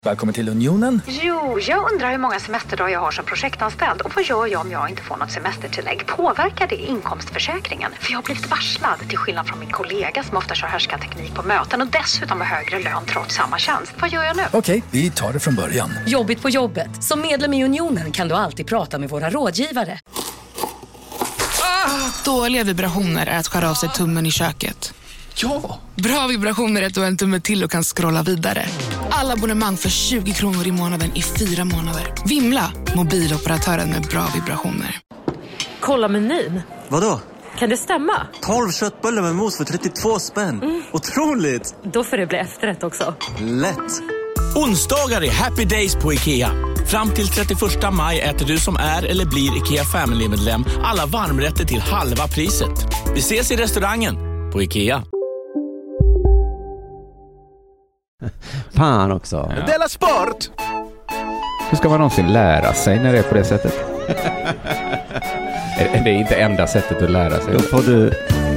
Välkommen till Unionen. Jo, jag undrar hur många semesterdagar jag har som projektanställd. Och vad gör jag om jag inte får något semestertillägg? Påverkar det inkomstförsäkringen? För jag har blivit varslad, till skillnad från min kollega som ofta kör härskarteknik på möten och dessutom har högre lön trots samma tjänst. Vad gör jag nu? Okej, vi tar det från början. Jobbigt på jobbet. Som medlem i Unionen kan du alltid prata med våra rådgivare. Dåliga vibrationer är att skära av sig tummen i köket. Ja! Bra vibrationer är att du har en tumme till och kan scrolla vidare. Alla abonnemang för 20 kronor i månaden i 4 månader. Vimla! Mobiloperatören med bra vibrationer. Kolla menyn. Vadå? Kan det stämma? 12 köttbullar med mos för 32 spänn. Otroligt! Då får det bli efterrätt också. Lätt! Onsdagar är happy days på IKEA. Fram till 31 maj äter du som är eller blir IKEA Family-medlem alla varmrätter till halva priset. Vi ses i restaurangen på IKEA. Fan också. Ja. Della Sport! Hur ska man någonsin lära sig när det är på det sättet? Det är inte enda sättet att lära sig. Då får du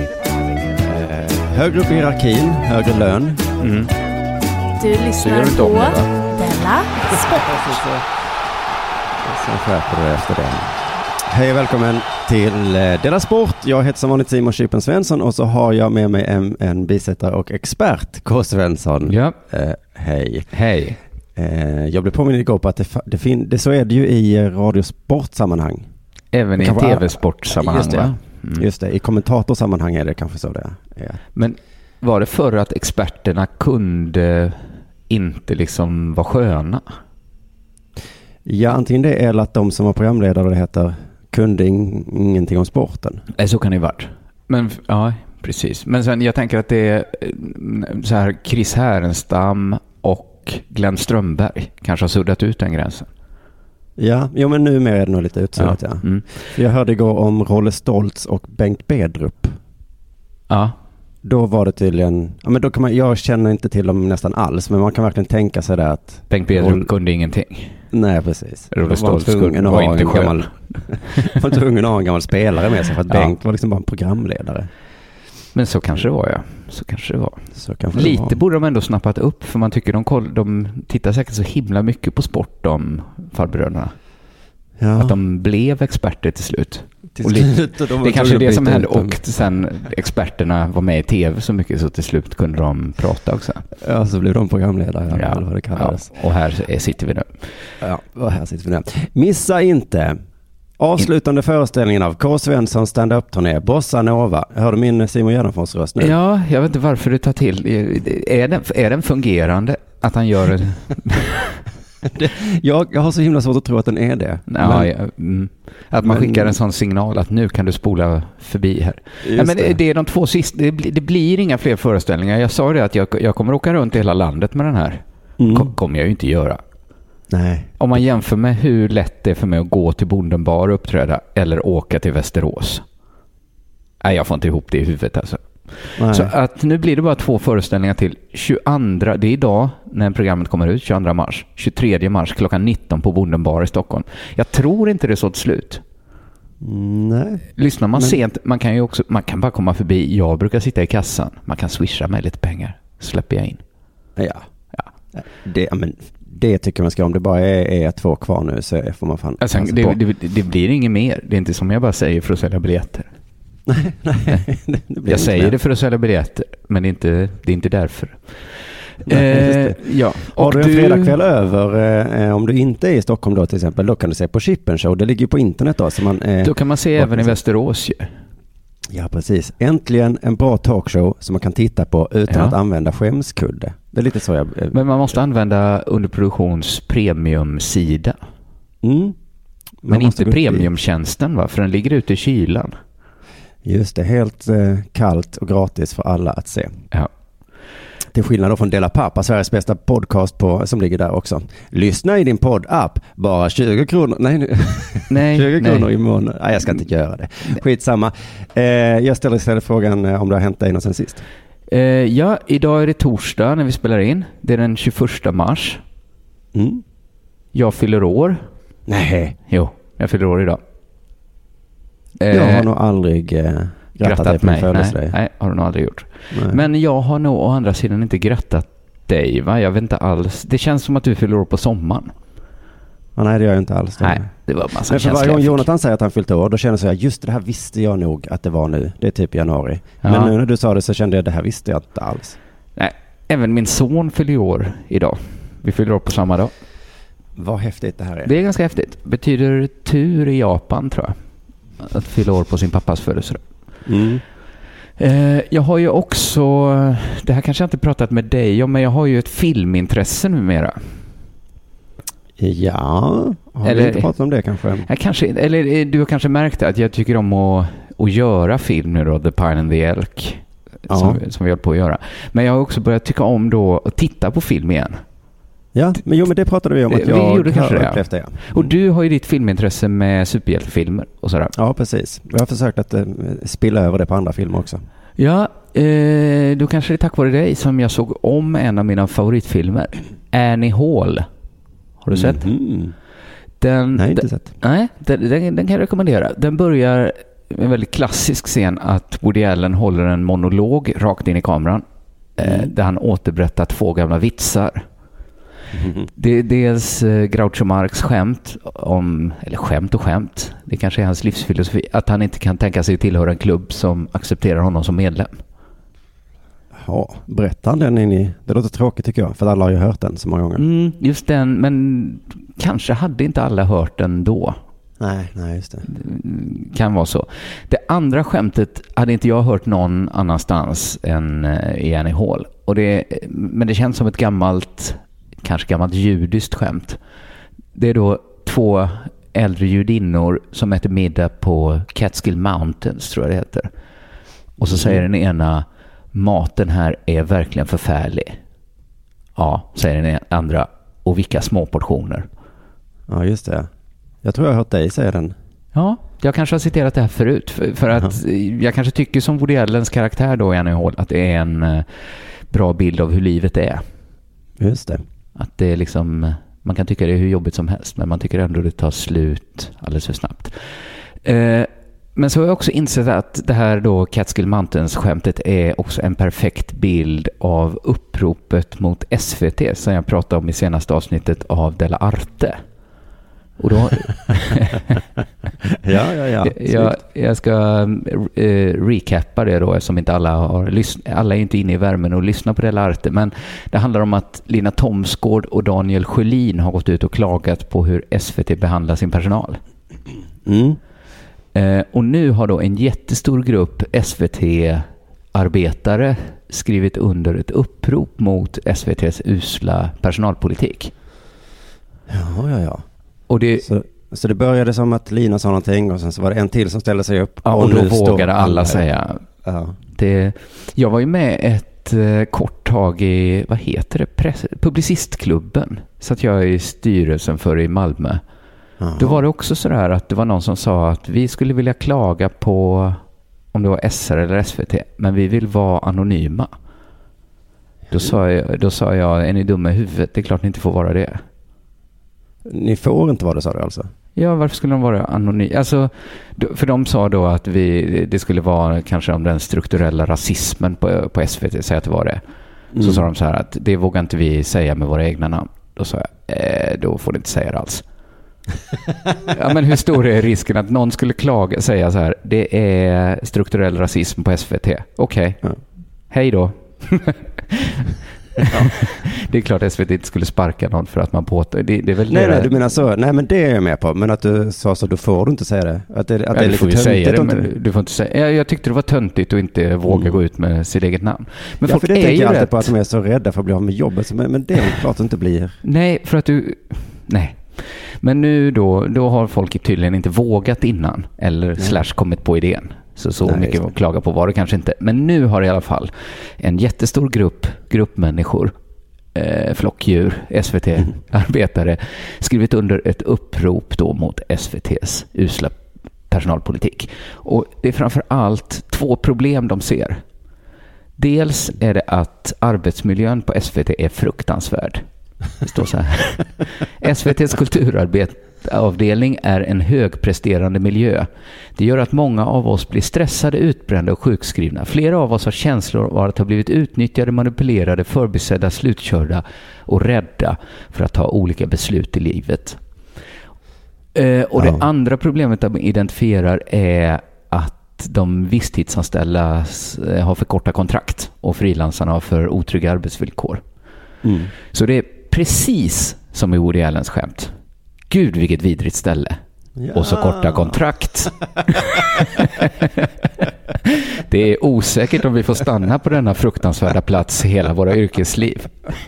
högre upp i hierarkin, högre lön. Mm. Du lyssnar på Della Sport. Så skärper du efter det. Hej och välkommen till Della Sport. Jag heter som vanligt Simon Chippen Svensson och så har jag med mig en bisättare och expert, K. Svensson. Ja. Hej. Hej. Jag blev påminn igår på att det så är det ju i radiosportsammanhang. Även i tv-sportsammanhang, just det, va? Just det, i kommentatorsammanhang är det kanske så det är. Men var det för att experterna kunde inte liksom vara sköna? Ja, antingen det eller att de som var programledare, det heter, kunde ingenting om sporten. Så kan det ju varit. Men ja, precis. Men sen jag tänker att det är så här, Chris Härenstam och Glenn Strömberg kanske har suddat ut den gränsen. Ja, jo, men nu är det nog lite utsuddat, ja. Mm. Jag hörde igår om Rolle Stoltz och Bengt Bedrup. Ja. Då var det tydligen, ja, men då kan man, jag känner inte till dem nästan alls, men man kan verkligen tänka sig där att Bengt Bedrup kunde ingenting. Nej, precis. Rolle Stoltz var inte skön. var tvungen att ha en gammal spelare med sig för att Bengt var liksom bara en programledare. Men så kanske det var, ja. Så kanske det var. Så kanske lite det var. Borde de ändå snappat upp, för man tycker de tittar säkert så himla mycket på sport, de farbröderna. Ja. Att de blev experter till slut. Till slut det är kanske det som hände, och sen experterna var med i tv så mycket så till slut kunde de prata också. Ja, så blev de programledare, eller vad det kallades. Ja, och här sitter vi nu. Ja, och här sitter vi nu. Missa inte avslutande föreställningen av K. Svensson stand-up-turné Bossa Nova. Jag hörde min Simon Gärdenfors röst nu. Ja, jag vet inte varför du tar till. Är den fungerande att han gör det? Jag har så himla svårt att tro att den är det. Ja, att man skickar en sån signal att nu kan du spola förbi här. Ja, men det är de två sista. Det blir inga fler föreställningar. Jag sa det att jag kommer åka runt i hela landet med den här. Kommer jag ju inte göra. Nej. Om man jämför med hur lätt det är för mig att gå till Bonden bar och uppträda eller åka till Västerås. Nej, jag får inte ihop det i huvudet alltså. Nej. Så att nu blir det bara 2 föreställningar till 22, det är idag när programmet kommer ut, 22 mars, 23 mars klockan 19 på Bonden bar i Stockholm. Jag tror inte det är så till slut. Nej. Lyssnar man sent, man kan bara komma förbi. Jag brukar sitta i kassan, man kan swisha mig lite pengar, släpper jag in. Ja. Det tycker man ska, om det bara är 2 kvar nu så får man fan alltså, det blir inget mer. Det är inte som jag bara säger för att sälja biljetter. Nej. Jag säger det för att sälja biljetter, men det är inte därför. Ja. Har du en fredagkväll över, om du inte är i Stockholm då till exempel, då kan du se på Chippen Show. Det ligger på internet då. Så då kan man se även i Västerås ju. Ja, precis. Äntligen en bra talkshow som man kan titta på utan att använda skämskudde. Det är lite så Men man måste använda underproduktions premiumsida. Men inte premiumtjänsten, va? För den ligger ute i kylan. Just det, helt kallt och gratis för alla att se. Ja. Till skillnad då från Della Pappa, Sveriges bästa podcast som ligger där också. Lyssna i din podd-app, bara 20 kronor. Nej, 20 kronor i månaden. Nej, jag ska inte göra det. Skitsamma. Jag ställer istället frågan om det har hänt dig något sen sist. Ja, idag är det torsdag när vi spelar in. Det är den 21 mars. Jag fyller år. Nej. Jo, jag fyller år idag. Jag har nog aldrig grattat mig på Nej, har du nog aldrig gjort. Nej. Men jag har nog å andra sidan inte grattat dig, va? Jag vet inte alls. Det känns som att du fyller år på sommaren. Nej, det gör jag inte alls. Nej, det var massa känsla. Varje gång Jonathan säger att han fyllt år, då känner jag just det här visste jag nog att det var nu. Det är typ januari. Ja. Men nu när du sa det så kände jag det här visste jag inte alls. Nej, även min son fyller år idag. Vi fyller år på samma dag. Vad häftigt det här är. Det är ganska häftigt. Betyder tur i Japan, tror jag. Att fylla år på sin pappas födelsedag. Mm. Jag har ju också, det här kanske jag inte pratat med dig om, men jag har ju ett filmintresse numera. Ja, har vi inte pratat om det kanske? Eller du har kanske märkt att jag tycker om att göra film nu då, The Pine and the Elk, som vi håller på att göra. Men jag har också börjat tycka om då att titta på film igen. Ja, men det pratade vi om att jag har upplevt det. Ja. Och du har ju ditt filmintresse med superhjältefilmer och sådär. Ja, precis. Jag har försökt att spilla över det på andra filmer också. Ja, då kanske det är tack vare dig som jag såg om en av mina favoritfilmer, Annie Hall. Har du sett? Nej, inte sett. Nej, den kan jag rekommendera. Den börjar med en väldigt klassisk scen att Woody Allen håller en monolog rakt in i kameran där han återberättar 2 gamla vitsar. Det är dels Groucho Marx skämt eller skämt och skämt. Det kanske är hans livsfilosofi att han inte kan tänka sig tillhöra en klubb som accepterar honom som medlem. Ja, berättar han den in i... Det låter tråkigt tycker jag, för alla har ju hört den så många gånger. Just den, men kanske hade inte alla hört den då. Nej, just det. Kan vara så. Det andra skämtet hade inte jag hört någon annanstans än i Annie Hall. Men det känns som ett gammalt judiskt skämt. Det är då 2 äldre judinnor som äter middag på Catskill Mountains, tror jag det heter. Och så säger den ena: maten här är verkligen förfärlig. Ja, säger den andra. Och vilka små portioner. Ja, just det. Jag tror jag har hört dig säga den. Ja, jag kanske har citerat det här förut. För att jag kanske tycker som Woody Allens karaktär då i Annie Hall att det är en bra bild av hur livet är. Just det. Att det är liksom, man kan tycka det är hur jobbigt som helst, men man tycker ändå det tar slut alldeles för snabbt. Men så har jag också insett att det här då Catskill Mountains-skämtet är också en perfekt bild av uppropet mot SVT som jag pratade om i senaste avsnittet av Della Arte. Och då jag ska recappa det då, eftersom inte alla är inte inne i värmen och lyssnar på Della Arte, men det handlar om att Lina Thomsgård och Daniel Sjölin har gått ut och klagat på hur SVT behandlar sin personal. Och nu har då en jättestor grupp SVT-arbetare skrivit under ett upprop mot SVT:s usla personalpolitik. Ja. Och så det började som att Lina sa någonting och sen så var det en till som ställde sig upp. Ja, och då vågade alla säga. Ja. Jag var ju med ett kort tag i, vad heter det? Publicistklubben. Så att jag är i styrelsen för i Malmö. Aha. Då var det också så där att det var någon som sa att vi skulle vilja klaga på om det var SR eller SVT, men vi vill vara anonyma. Då sa jag, är ni dumma i huvudet? Det är klart ni inte får vara det. Ni får inte vara det, sa du alltså? Ja, varför skulle de vara anonyma? Alltså, för de sa då att det skulle vara kanske om den strukturella rasismen på SVT, säg att det var det. Så sa de så här att det vågar inte vi säga med våra egna namn. Då sa jag, då får ni inte säga det alls. Ja, men hur stor är risken att någon skulle säga så här, det är strukturell rasism på SVT. Okej. Hej då. Ja. Det är klart att SVT inte skulle sparka någon för att man påstår. Det är väl nej, du menar så. Nej, men det är jag med på. Men att du sa så, då får du inte säga det. Att det är lite töntigt. Säga det, men du får inte säga. Jag tyckte det var töntigt att inte våga gå ut med sitt eget namn. Men folk för det tänker jag alltid på att de är så rädda för att bli av med jobbet. Men det är klart inte blir. Nej, för att du... Nej. Men nu då har folk tydligen inte vågat innan. Eller / kommit på idén. Så nej, mycket att klaga på var det kanske inte. Men nu har i alla fall en jättestor grupp människor, flockdjur, SVT-arbetare skrivit under ett upprop då mot SVT:s usla personalpolitik. Och det är framför allt 2 problem de ser. Dels är det att arbetsmiljön på SVT är fruktansvärd. Det står så här. SVT:s akutavdelning är en högpresterande miljö. Det gör att många av oss blir stressade, utbrända och sjukskrivna. Flera av oss har känslor av att ha blivit utnyttjade, manipulerade, förbisedda, slutkörda och rädda för att ta olika beslut i livet. Och det andra problemet de identifierar är att de visstidsanställda har för korta kontrakt och frilansarna har för otrygga arbetsvillkor. Så det är precis som i Woody Allens skämt. Gud, vilket vidrigt ställe. Ja. Och så korta kontrakt. Det är osäkert om vi får stanna på denna fruktansvärda plats hela våra yrkesliv.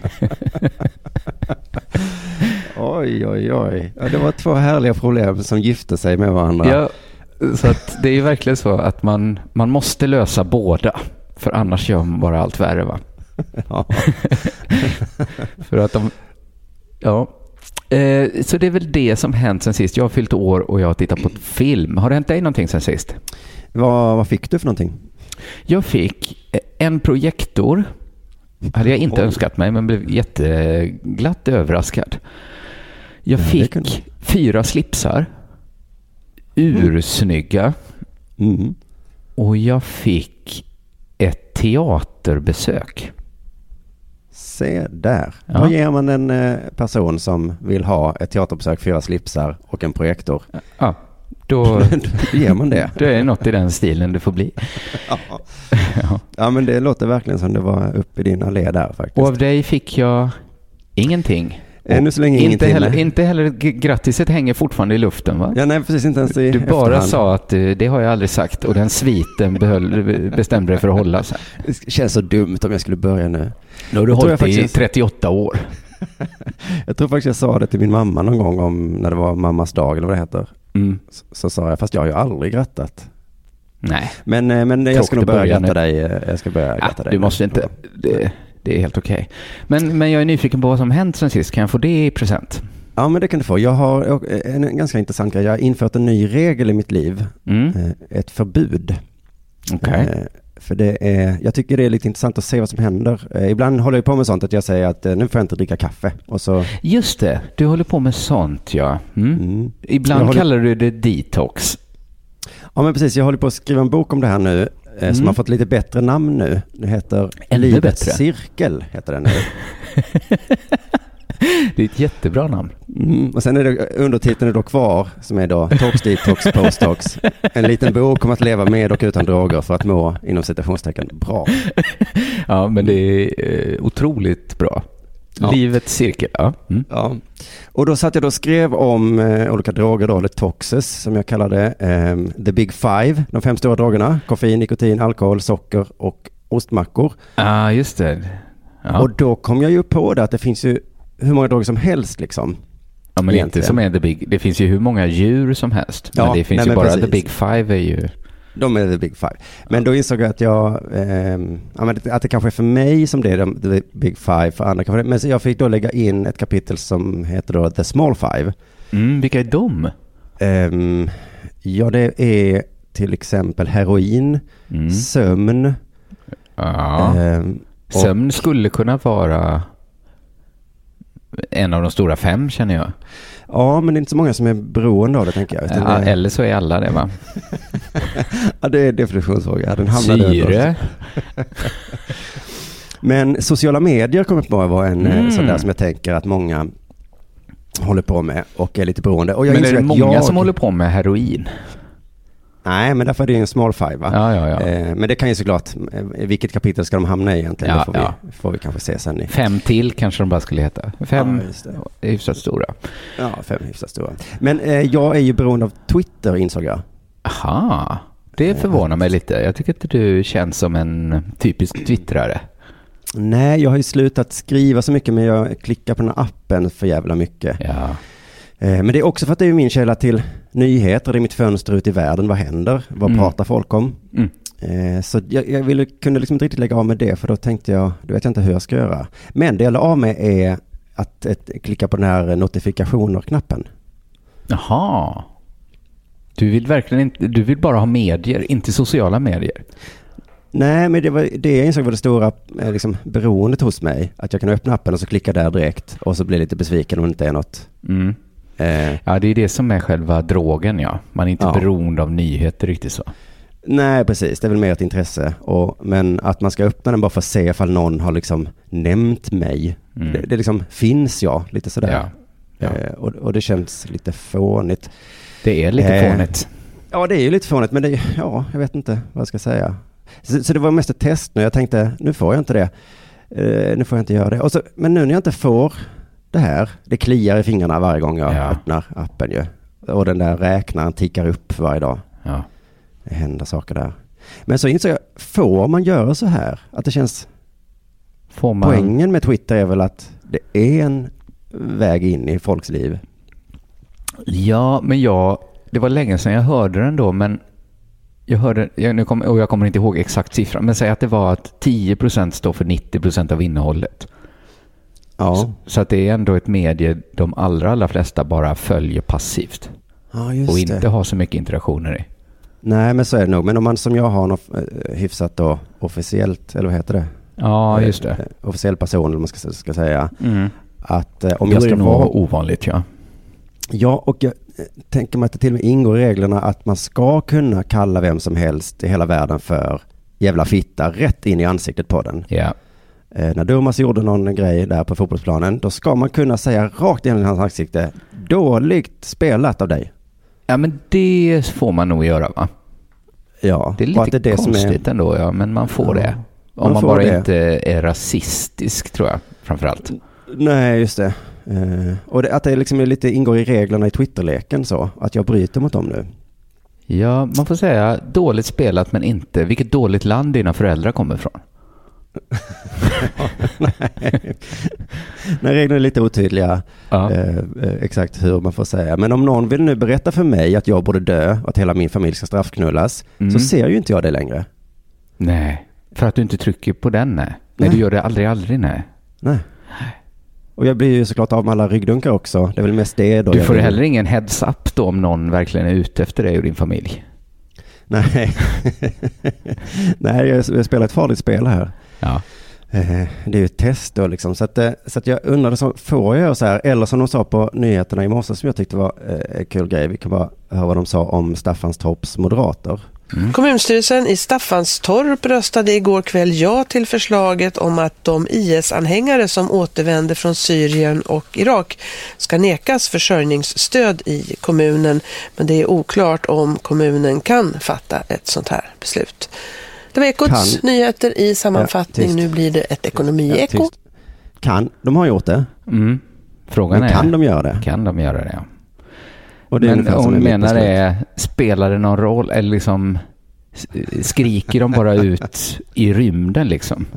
Oj, oj, oj. Ja, det var 2 härliga problem som gifte sig med varandra. Ja, så att det är ju verkligen så att man måste lösa båda. För annars gör man bara allt värre, va? Ja. För att så det är väl det som hänt sen sist. Jag har fyllt år och jag har tittat på film. Har det hänt dig någonting sen sist? Vad fick du för någonting? Jag fick en projektor. Hade jag inte önskat mig, men blev jätteglatt överraskad. Jag fick 4 slipsar. Ursnygga. Och jag fick ett teaterbesök. Se där. Ja. Vad ger man en person som vill ha ett teaterbesök, 4 slipsar och en projektor? Ja, då ger man det. Det är något i den stilen det får bli. Ja, men det låter verkligen som det var uppe i din allé där faktiskt. Och av dig fick jag ingenting. Ännu så länge inte heller grattiset hänger fortfarande i luften, va? Ja, nej, precis, inte ens i Du bara efterhand. sa att det har jag aldrig sagt och den sviten bestämde dig för att hålla sig. Det känns så dumt om jag skulle börja nu. Nu har du hållit i 38 år. Jag tror faktiskt jag sa det till min mamma någon gång om när det var mammas dag eller vad det heter. Så sa jag, fast jag har ju aldrig grattat. Nej. Men jag ska nog börja gratta dig. Jag ska börja gratta dig. Du måste inte... Det är helt okej. Men jag är nyfiken på vad som hänt sen sist. Kan jag få det i present? Ja, men det kan du få. Jag har en ganska intressant grej. Jag har infört en ny regel i mitt liv. Ett förbud. Okej. För jag tycker det är lite intressant att se vad som händer. Ibland håller jag på med sånt att jag säger att nu får jag inte dricka kaffe. Och så... Just det, du håller på med sånt, ja. Ibland kallar du det detox. Ja, men precis. Jag håller på att skriva en bok om det här nu. Som har fått lite bättre namn nu. Det heter Livets cirkel, heter den nu. Det är ett jättebra namn. Och sen är det undertiteln är då kvar, som är då Tox, Detox, Posttox. En liten bok om att leva med och utan droger för att må, inom citationstecken, bra. Ja, men det är otroligt bra. Ja. Livets cirkel, ja. Ja. Och då satt jag och skrev om olika droger då, eller toxes som jag kallade the big 5, de 5 stora drogerna: koffein, nikotin, alkohol, socker och ostmackor. Ja, just det. Ja. Och då kom jag ju på det att det finns ju hur många droger som helst liksom. Ja, men egentligen. Inte som är the big, det finns ju hur många djur som helst. Men det finns ju bara precis. The big 5 är ju... De är the big 5. Men då insåg jag att att det kanske är för mig som det är the big 5, för andra kanske. Men så jag fick då lägga in ett kapitel som heter då the small 5. Vilka är de? Ja, det är till exempel heroin, sömn. Ja. Sömn skulle kunna vara en av de stora 5, känner jag. Ja, men det är inte så många som är beroende av det, tänker jag. Ja, eller så är alla det, va? Ja, det är definitionsfråga. Den syre. Men sociala medier kommer på vara en sån där som jag tänker att många håller på med och är lite beroende. Och jag men är det många som håller på med heroin? Nej, men därför är det en small 5, va? Ja. Men det kan ju såklart, vilket kapitel ska de hamna i egentligen? Får vi kanske se sen. 5 till kanske de bara skulle heta. 5 är hyfsat stora. Ja, 5 är hyfsat stora. Men jag är ju beroende av Twitter, insåg jag. Aha, det förvånar mig lite. Jag tycker inte du känns som en typisk twittrare. Nej, jag har ju slutat skriva så mycket, men jag klickar på den här appen för jävla mycket. Ja. Men det är också för att det är min källa till nyheter. Det är mitt fönster ut i världen. Vad händer? Vad pratar folk om? Så jag kunde liksom inte riktigt lägga av med det, för då tänkte jag, du vet jag inte hur jag ska göra. Men det jag la av med är att klicka på den här notifikationer-knappen. Jaha. Du vill verkligen inte, du vill bara ha medier, inte sociala medier. Nej, men det jag insåg var det stora liksom, beroendet hos mig. Att jag kan öppna appen och så klicka där direkt och så blir jag lite besviken om det inte är något Ja, det är det som är själva drogen, ja. Man är inte beroende av nyheter riktigt så. Nej, precis. Det är väl mer ett intresse. Men att man ska öppna den bara för att se ifall någon har liksom nämnt mig. Det liksom finns lite sådär. Ja. Och det känns lite fånigt. Det är lite fånigt. Ja, det är ju lite fånigt, men jag vet inte vad jag ska säga. Så det var mest ett test nu. Jag tänkte, nu får jag inte det. Nu får jag inte göra det. Men nu när jag inte får det här, det kliar i fingrarna varje gång jag öppnar appen ju. Och den där räknaren tickar upp varje dag. Ja. Det händer saker där. Men så insåg jag, får man göra så här? Att det känns... Poängen med Twitter är väl att det är en väg in i folks liv. Ja, men det var länge sedan jag hörde den då, men jag kommer inte ihåg exakt siffran, men säg att det var att 10% står för 90% av innehållet. Ja. Så att det är ändå ett medie de allra flesta bara följer passivt. Ja, just och inte har så mycket interaktioner i. Nej, men så är det nog. Men om man som jag har något hyfsat då officiellt, eller vad heter det? Ja, just det. Officiell person, eller man ska säga. Att om då jag ska är det vara ovanligt, ja. Ja, och jag tänker mig att det till och med ingår i reglerna att man ska kunna kalla vem som helst i hela världen för jävla fitta rätt in i ansiktet på den. Ja. När Durmaz gjorde någon grej där på fotbollsplanen, då ska man kunna säga rakt in i hans ansikte, dåligt spelat av dig. Ja, men det får man nog göra, va? Ja. Det är lite det konstigt som är... ändå, ja, men man får det. Om man bara inte är rasistisk, tror jag, framförallt. Nej, just det. Och att det liksom lite ingår i reglerna i Twitterleken så, att jag bryter mot dem nu. Ja, man får säga dåligt spelat, men inte vilket dåligt land dina föräldrar kommer ifrån. Nej, reglerna är lite otydliga. Exakt hur man får säga. Men om någon vill nu berätta för mig att jag borde dö och att hela min familj ska straffknullas, så ser ju inte jag det längre. Nej, för att du inte trycker på den, nej. Du gör det aldrig, nej. Och jag blir ju såklart av med alla ryggdunkar också. Det är väl mest det då. Du får heller ingen heads up då om någon verkligen är ute efter dig och din familj. Nej. Nej, jag spelar ett farligt spel här. Ja. Det är ju ett test då liksom. Så att jag undrade, får jag göra så här? Eller som de sa på nyheterna i morse som jag tyckte var en kul grej. Vi kan bara höra vad de sa om Staffanstorps moderater. Kommunstyrelsen i Staffanstorp röstade igår kväll ja till förslaget om att de IS-anhängare som återvänder från Syrien och Irak ska nekas försörjningsstöd i kommunen. Men det är oklart om kommunen kan fatta ett sånt här beslut. Det var Ekots nyheter i sammanfattning. Nu blir det ett ekonomi-eko. De har gjort det? Frågan är, kan de göra det? Kan de göra det, ja. Och det men hon menar spelar det någon roll eller liksom skriker de bara ut i rymden liksom?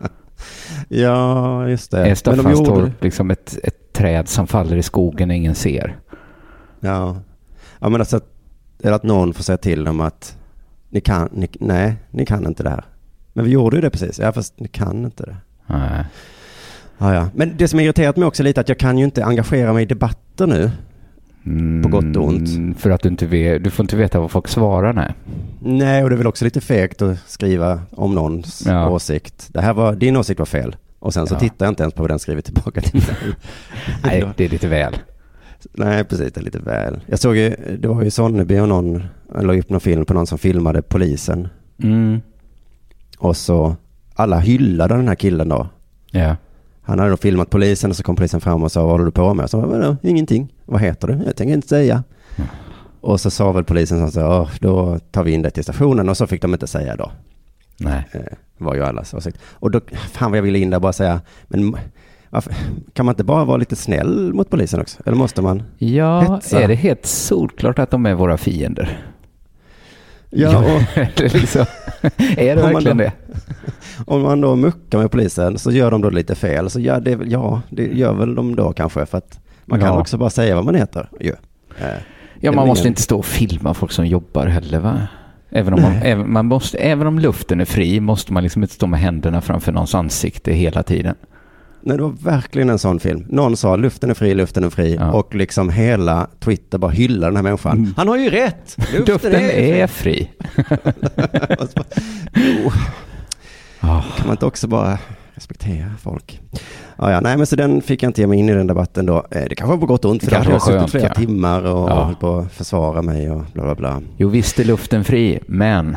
Ja, just det. Är Staffanstorp liksom ett träd som faller i skogen och ingen ser? Ja, men alltså att någon får säga till dem att ni kan inte det här. Men vi gjorde ju det precis. Ja, fast ni kan inte det. Nej. Ja. Men det som irriterat mig också lite att jag kan ju inte engagera mig i debatter nu. På gott och ont. För att du får inte veta vad folk svarar, Nej, och det är väl också lite fegt att skriva om någons åsikt. Din åsikt var fel. Och sen så tittar jag inte ens på vad den skriver tillbaka till mig. Nej, det är lite väl. Nej, precis, det är lite väl. Jag såg ju, det var ju Sonneby och någon la upp någon film på någon som filmade polisen. Och så alla hyllade den här killen då. Ja. Han hade då filmat polisen och så kom polisen fram och sa, vad håller du på med? Så ingenting. Vad heter du? Jag tänker inte säga. Och så sa väl polisen så då tar vi in det till stationen och så fick de inte säga då. Nej. Var ju allas åsikt. Och då, fan vad jag ville in där bara säga, men varför, kan man inte bara vara lite snäll mot polisen också? Eller måste man hetsa? Är det helt solklart att de är våra fiender? Ja, är det verkligen det? Om man då muckar med polisen så gör de då lite fel. Så det gör väl de då kanske. För att man kan också bara säga vad man heter. Man måste inte stå och filma folk som jobbar heller, va? Även om luften är fri måste man liksom inte stå med händerna framför någons ansikte hela tiden. Nej, det var verkligen en sån film. Någon sa luften är fri ja. Och liksom hela Twitter bara hyllar den här människan. Han har ju rätt! Luften är fri. Kan man inte också bara respektera folk. Ja, nej, men så den fick jag inte ge mig in i den debatten då. Det kanske var på gott och ont, för jag har suttit flera timmar och hållit på att försvara mig och bla bla bla. Jo, visst är luften fri, men...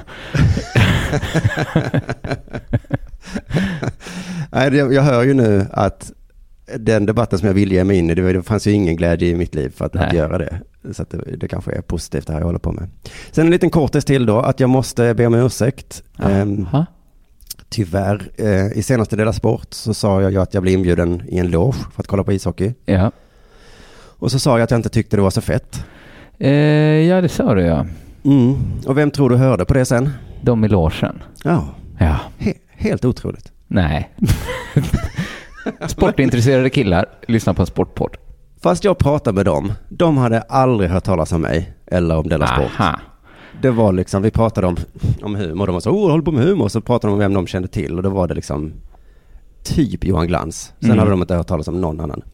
Nej, jag hör ju nu att den debatten som jag vill ge mig in i, det fanns ju ingen glädje i mitt liv för att göra det. Så att det kanske är positivt det här jag håller på med. Sen en liten kortis till då, att jag måste be om ursäkt. Tyvärr, i senaste Della Sport så sa jag ju att jag blev inbjuden i en loge för att kolla på ishockey. Ja. Och så sa jag att jag inte tyckte det var så fett. Ja, det sa du, ja. Och vem tror du hörde på det sen? De i logen. Ja. Ja. Helt otroligt. Nej. Sportintresserade killar lyssnar på en sportpodd. Fast jag pratade med dem. De hade aldrig hört talas om mig eller om Della Sport. Aha. Det var liksom, vi pratade om humor. De var så, håll på med humor. Så pratade de om vem de kände till. Och då var det liksom typ Johan Glans. Sen hade de inte hört talas om någon annan.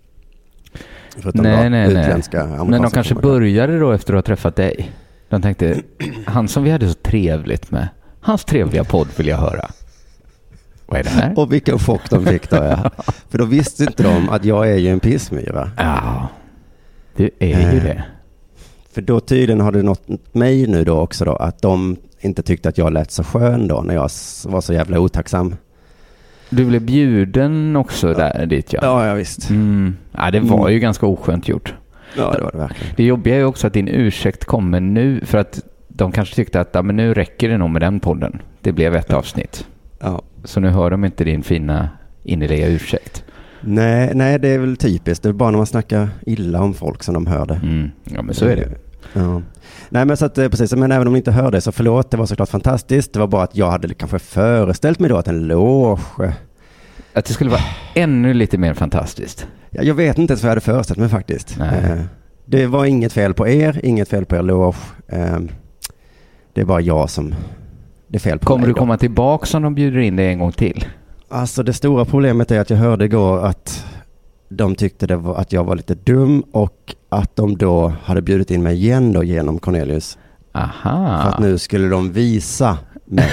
Nej. Men de kanske började då efter att ha träffat dig. De tänkte, han som vi hade så trevligt med, hans trevliga podd vill jag höra. Vad är det här? Och vilken chock de fick då, ja. För då visste inte de att jag är ju en pissmyra. Ja, du är ju det. För då tydligen har det nått mig nu då också då, att de inte tyckte att jag lät så skön då, när jag var så jävla otacksam. Du blev bjuden också där dit, ja. Ja, visst. Ja, det var ju ganska oskönt gjort. Ja, det var det verkligen. Det jobbiga är ju också att din ursäkt kommer nu, för att de kanske tyckte att men nu räcker det nog med den podden. Det blev ett avsnitt. Ja. Så nu hör de inte din fina innerliga ursäkt. Nej, det är väl typiskt. Det är bara när man snackar illa om folk som de hör det. Ja, men så är det. Ja. Nej, men så att precis, men även om de inte hör det så förlåt, det var såklart fantastiskt. Det var bara att jag hade kanske föreställt mig då att en loge... Att det skulle vara ännu lite mer fantastiskt. Ja, jag vet inte ens vad jag hade föreställt mig faktiskt. Det var inget fel på er, inget fel på er loge. Det är bara jag som... Det är fel på Kommer mig du då. komma tillbaka om de bjuder in dig en gång till? Alltså det stora problemet är att jag hörde igår att de tyckte att jag var lite dum och att de då hade bjudit in mig igen då genom Cornelius. Aha. För att nu skulle de visa mig.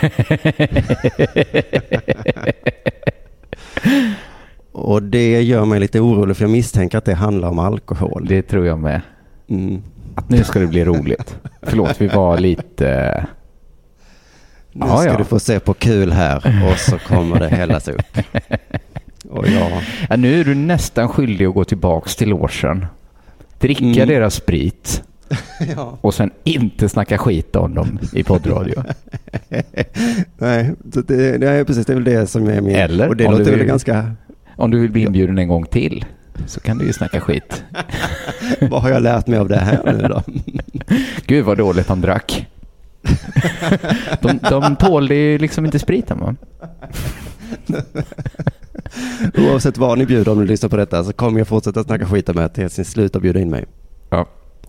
Och det gör mig lite orolig, för jag misstänker att det handlar om alkohol. Det tror jag med. Att nu ska det bli roligt. Förlåt, vi var lite... Nu ska du få se på kul här och så kommer det hällas upp. Och ja, nu är du nästan skyldig att gå tillbaks till logen. Dricka deras sprit. Ja. Och sen inte snacka skit om dem i poddradio. Nej, det är precis, det är väl det som är min... Eller och det låter väl ganska... Om du vill bli inbjuden en gång till så kan du ju snacka skit. Vad har jag lärt mig av det här nu då? Gud vad dåligt han drack. De tålde ju liksom inte spriten, va? Oavsett vad ni bjuder, om du lyssnar på detta, så kommer jag fortsätta snacka skit med till sin slut och bjuda in mig. Ja.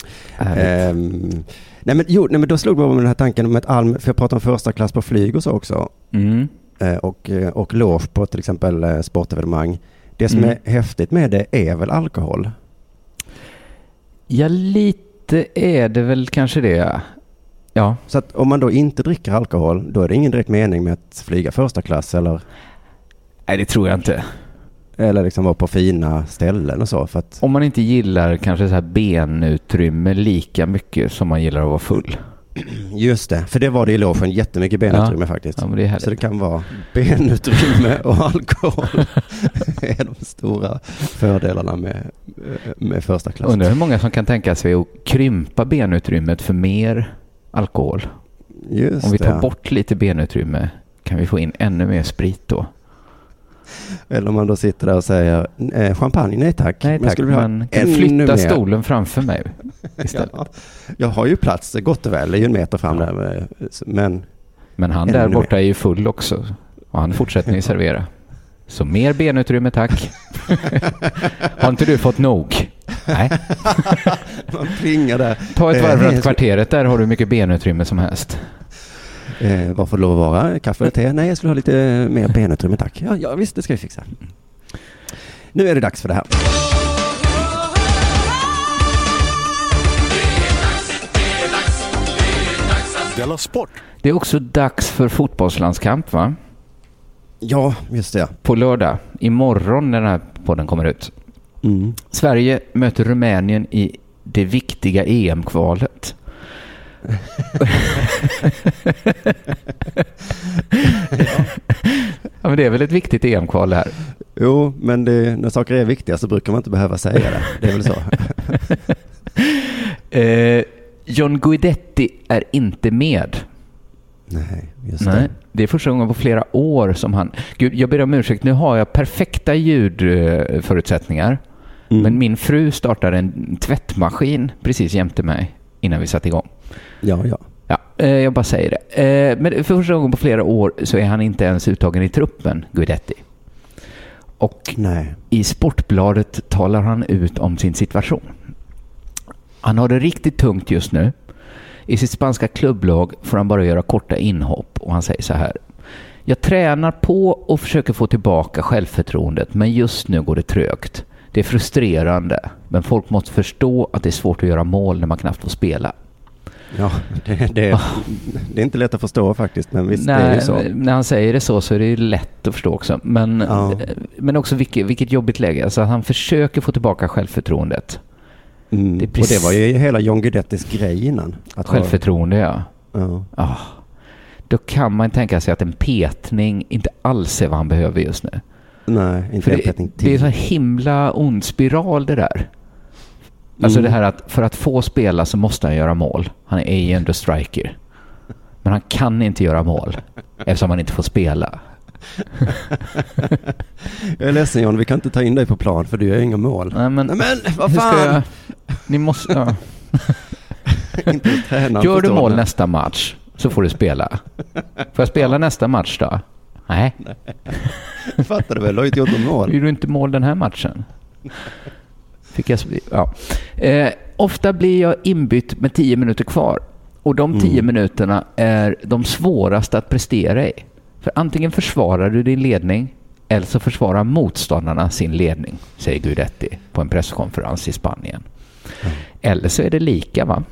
Nej men då slog man med den här tanken om ett för jag pratar om första klass på flyg och så också. Och loge på till exempel sportevenemang. Det som är häftigt med det är väl alkohol? Ja, lite är det väl kanske det. Ja. Så att om man då inte dricker alkohol, då är det ingen direkt mening med att flyga första klass eller? Nej, det tror jag inte. Eller liksom vara på fina ställen och så. För att... Om man inte gillar kanske så här benutrymme lika mycket som man gillar att vara full. Just det, för det var det i logen, jättemycket benutrymme faktiskt. Ja, men det är härligt. Så det kan vara benutrymme och alkohol är de stora fördelarna med första klass. Undrar hur många som kan tänka sig att krympa benutrymmet för mer alkohol. Just om vi tar bort lite benutrymme kan vi få in ännu mer sprit då. Eller om man då sitter där och säger champagne, nej tack. Nej tack, men kan du flytta stolen framför mig istället? Ja, jag har ju plats gott och väl, det är ju en meter fram där. Men han där borta är ju full också. Och han fortsätter ni servera. Så mer benutrymme tack. Har inte du fått nog? Nej. Man plingar där. Ta ett varv runt kvarteret, där har du mycket benutrymme som helst. Vad får det lov att vara? Kaffe eller te? Nej, jag skulle ha lite mer benutrymme tack. Ja, visst, det ska vi fixa. Nu är det dags för det här. Det är också dags för fotbollslandskamp, va? Ja, just det. På lördag, imorgon när den här podden kommer ut. Sverige möter Rumänien i det viktiga EM-kvalet. Ja, men det är väl ett viktigt EM-kval här. Jo, men när saker är viktiga så brukar man inte behöva säga det. Det är väl så. John Guidetti är inte med. Nej, just det. Det är första gången på flera år som han... Gud, jag ber om ursäkt. Nu har jag perfekta ljudförutsättningar. Men min fru startade en tvättmaskin precis jämte mig innan vi satte igång. Ja. Jag bara säger det. Men för första gången på flera år så är han inte ens uttagen i truppen, Guidetti. Och i Sportbladet talar han ut om sin situation. Han har det riktigt tungt just nu. I sitt spanska klubblag får han bara göra korta inhopp och han säger så här: jag tränar på och försöker få tillbaka självförtroendet, men just nu går det trögt. Det är frustrerande, men folk måste förstå att det är svårt att göra mål när man knappt får spela. Ja, det är inte lätt att förstå faktiskt, men visst, det är ju så. När han säger det så är det ju lätt att förstå också. Men också vilket jobbigt läge. Alltså, han försöker få tillbaka självförtroendet. Och det var ju hela John Guidettis grej innan. Självförtroende, ja. Då kan man tänka sig att en petning inte alls är vad han behöver just nu. Nej, inte en petning till. Det är så himla ond spiral det där. Alltså det här att för att få spela så måste han göra mål. Han är ju ändå striker. Men han kan inte göra mål eftersom han inte får spela. Jag är ledsen, John, vi kan inte ta in dig på plan för du gör inga mål. Nej, men vad fan? Ni måste... Ja. Inte gör du mål nästa match så får du spela. Får jag spela nästa match då? Nej. Fattar du väl? Du har inte gjort något mål. Gjorde du inte mål den här matchen? Ofta blir jag inbytt med 10 minuter kvar. Och de 10 minuterna är de svåraste att prestera i. För antingen försvarar du din ledning eller så försvarar motståndarna sin ledning, säger Guidetti på en presskonferens i Spanien. Eller så är det lika, va?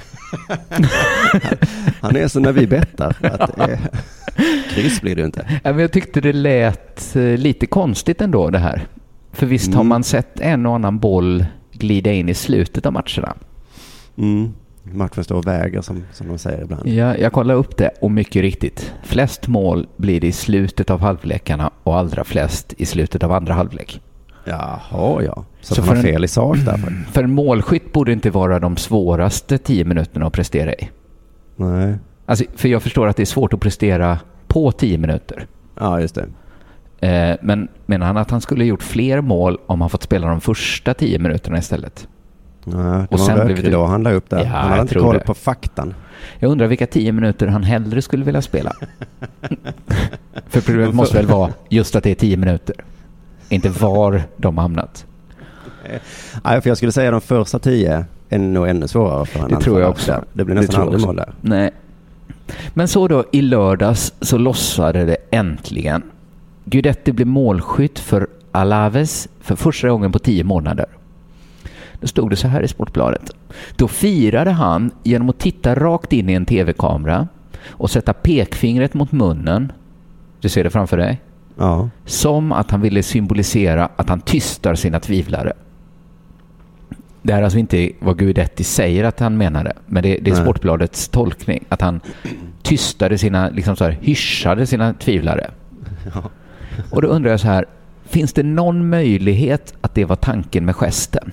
Han är så när vi bettar att kryss blir det inte. Men jag tyckte det lät lite konstigt ändå det här. För visst har man sett en och annan boll glida in i slutet av matcherna. Matchen står och väger som de säger ibland. Ja, jag kollar upp det och mycket riktigt. Flest mål blir det i slutet av halvlekarna och allra flest i slutet av andra halvlek. Jaha, ja. Så han har fel i sak därför. För en målskytt borde inte vara de svåraste 10 minuterna att prestera i. Nej. Alltså, för jag förstår att det är svårt att prestera på 10 minuter. Ja, just det. Men menar han att han skulle gjort fler mål om han fått spela de första 10 minuterna istället? Ja, det och sen blev det då han la upp där. Han hade inte koll på faktan. Jag undrar vilka 10 minuter han hellre skulle vilja spela. För problemet måste väl vara just att det är 10 minuter. Inte var de hamnat. Nej, för jag skulle säga de första 10 är nog ännu svårare för det tror jag också. Det blir nästan aldrig mål där. Nej. Men så då i lördags så lossade det äntligen. Guidetti blev målskytt för Alaves för första gången på 10 månader. Då stod det så här i Sportbladet. Då firade han genom att titta rakt in i en tv-kamera och sätta pekfingret mot munnen. Du ser det framför dig? Ja. Som att han ville symbolisera att han tystar sina tvivlare. Det är alltså inte vad Guidetti säger att han menade, men det är Sportbladets tolkning. Att han tystade sina, liksom så här, hyschade sina tvivlare. Ja. Och då undrar jag så här, finns det någon möjlighet att det var tanken med gesten?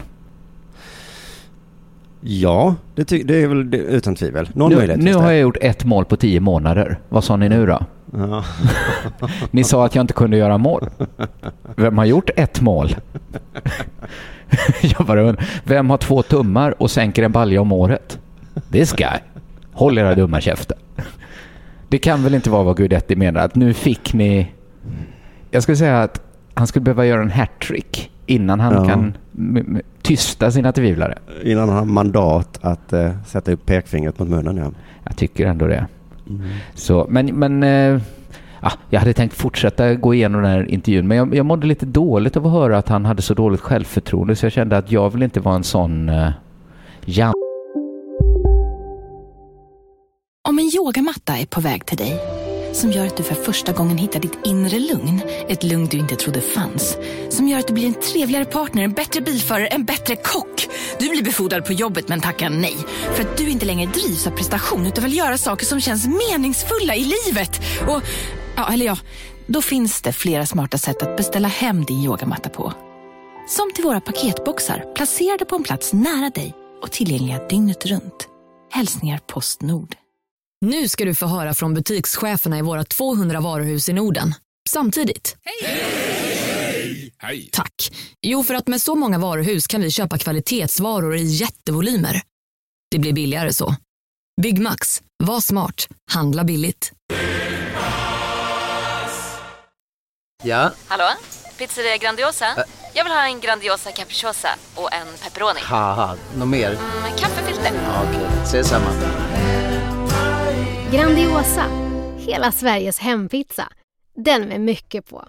Ja, det är väl utan tvivel. Någon möjlighet. Nu har jag gjort 1 mål på 10 månader. Vad sa ni nu då? Ja. Ni sa att jag inte kunde göra mål. Vem har gjort 1 mål? Jag bara undrar, vem har 2 tummar och sänker en balja om året? This guy. Håll era dumma käften. Det kan väl inte vara vad Guidetti menar. Att nu fick ni... Jag skulle säga att han skulle behöva göra en hattrick innan han kan tysta sina tvivlare. Innan han har mandat att sätta upp pekfingret mot munnen, ja. Jag tycker ändå det. Så, men jag hade tänkt fortsätta gå igenom den här intervjun, men jag mådde lite dåligt av att höra att han hade så dåligt självförtroende, så jag kände att jag vill inte vara en sån Om en yogamatta är på väg till dig, Som gör att du för första gången hittar ditt inre lugn. Ett lugn du inte trodde fanns. Som gör att du blir en trevligare partner, en bättre bilförare, en bättre kock. Du blir befordrad på jobbet men tackar nej. För att du inte längre drivs av prestation utan vill göra saker som känns meningsfulla i livet. Och, då finns det flera smarta sätt att beställa hem din yogamatta på. Som till våra paketboxar, placerade på en plats nära dig och tillgängliga dygnet runt. Hälsningar Postnord. Nu ska du få höra från butikscheferna i våra 200 varuhus i Norden. Samtidigt. Hej! Hej! Tack. Jo, för att med så många varuhus kan vi köpa kvalitetsvaror i jättevolymer. Det blir billigare så. Byggmax. Var smart. Handla billigt. Ja? Hallå? Pizzeria Grandiosa? Jag vill ha en Grandiosa capriciosa och en pepperoni. Haha, något mer? Kaffefilter. Ja, okej, ses samma. Grandiosa, hela Sveriges hempizza. Den med mycket på.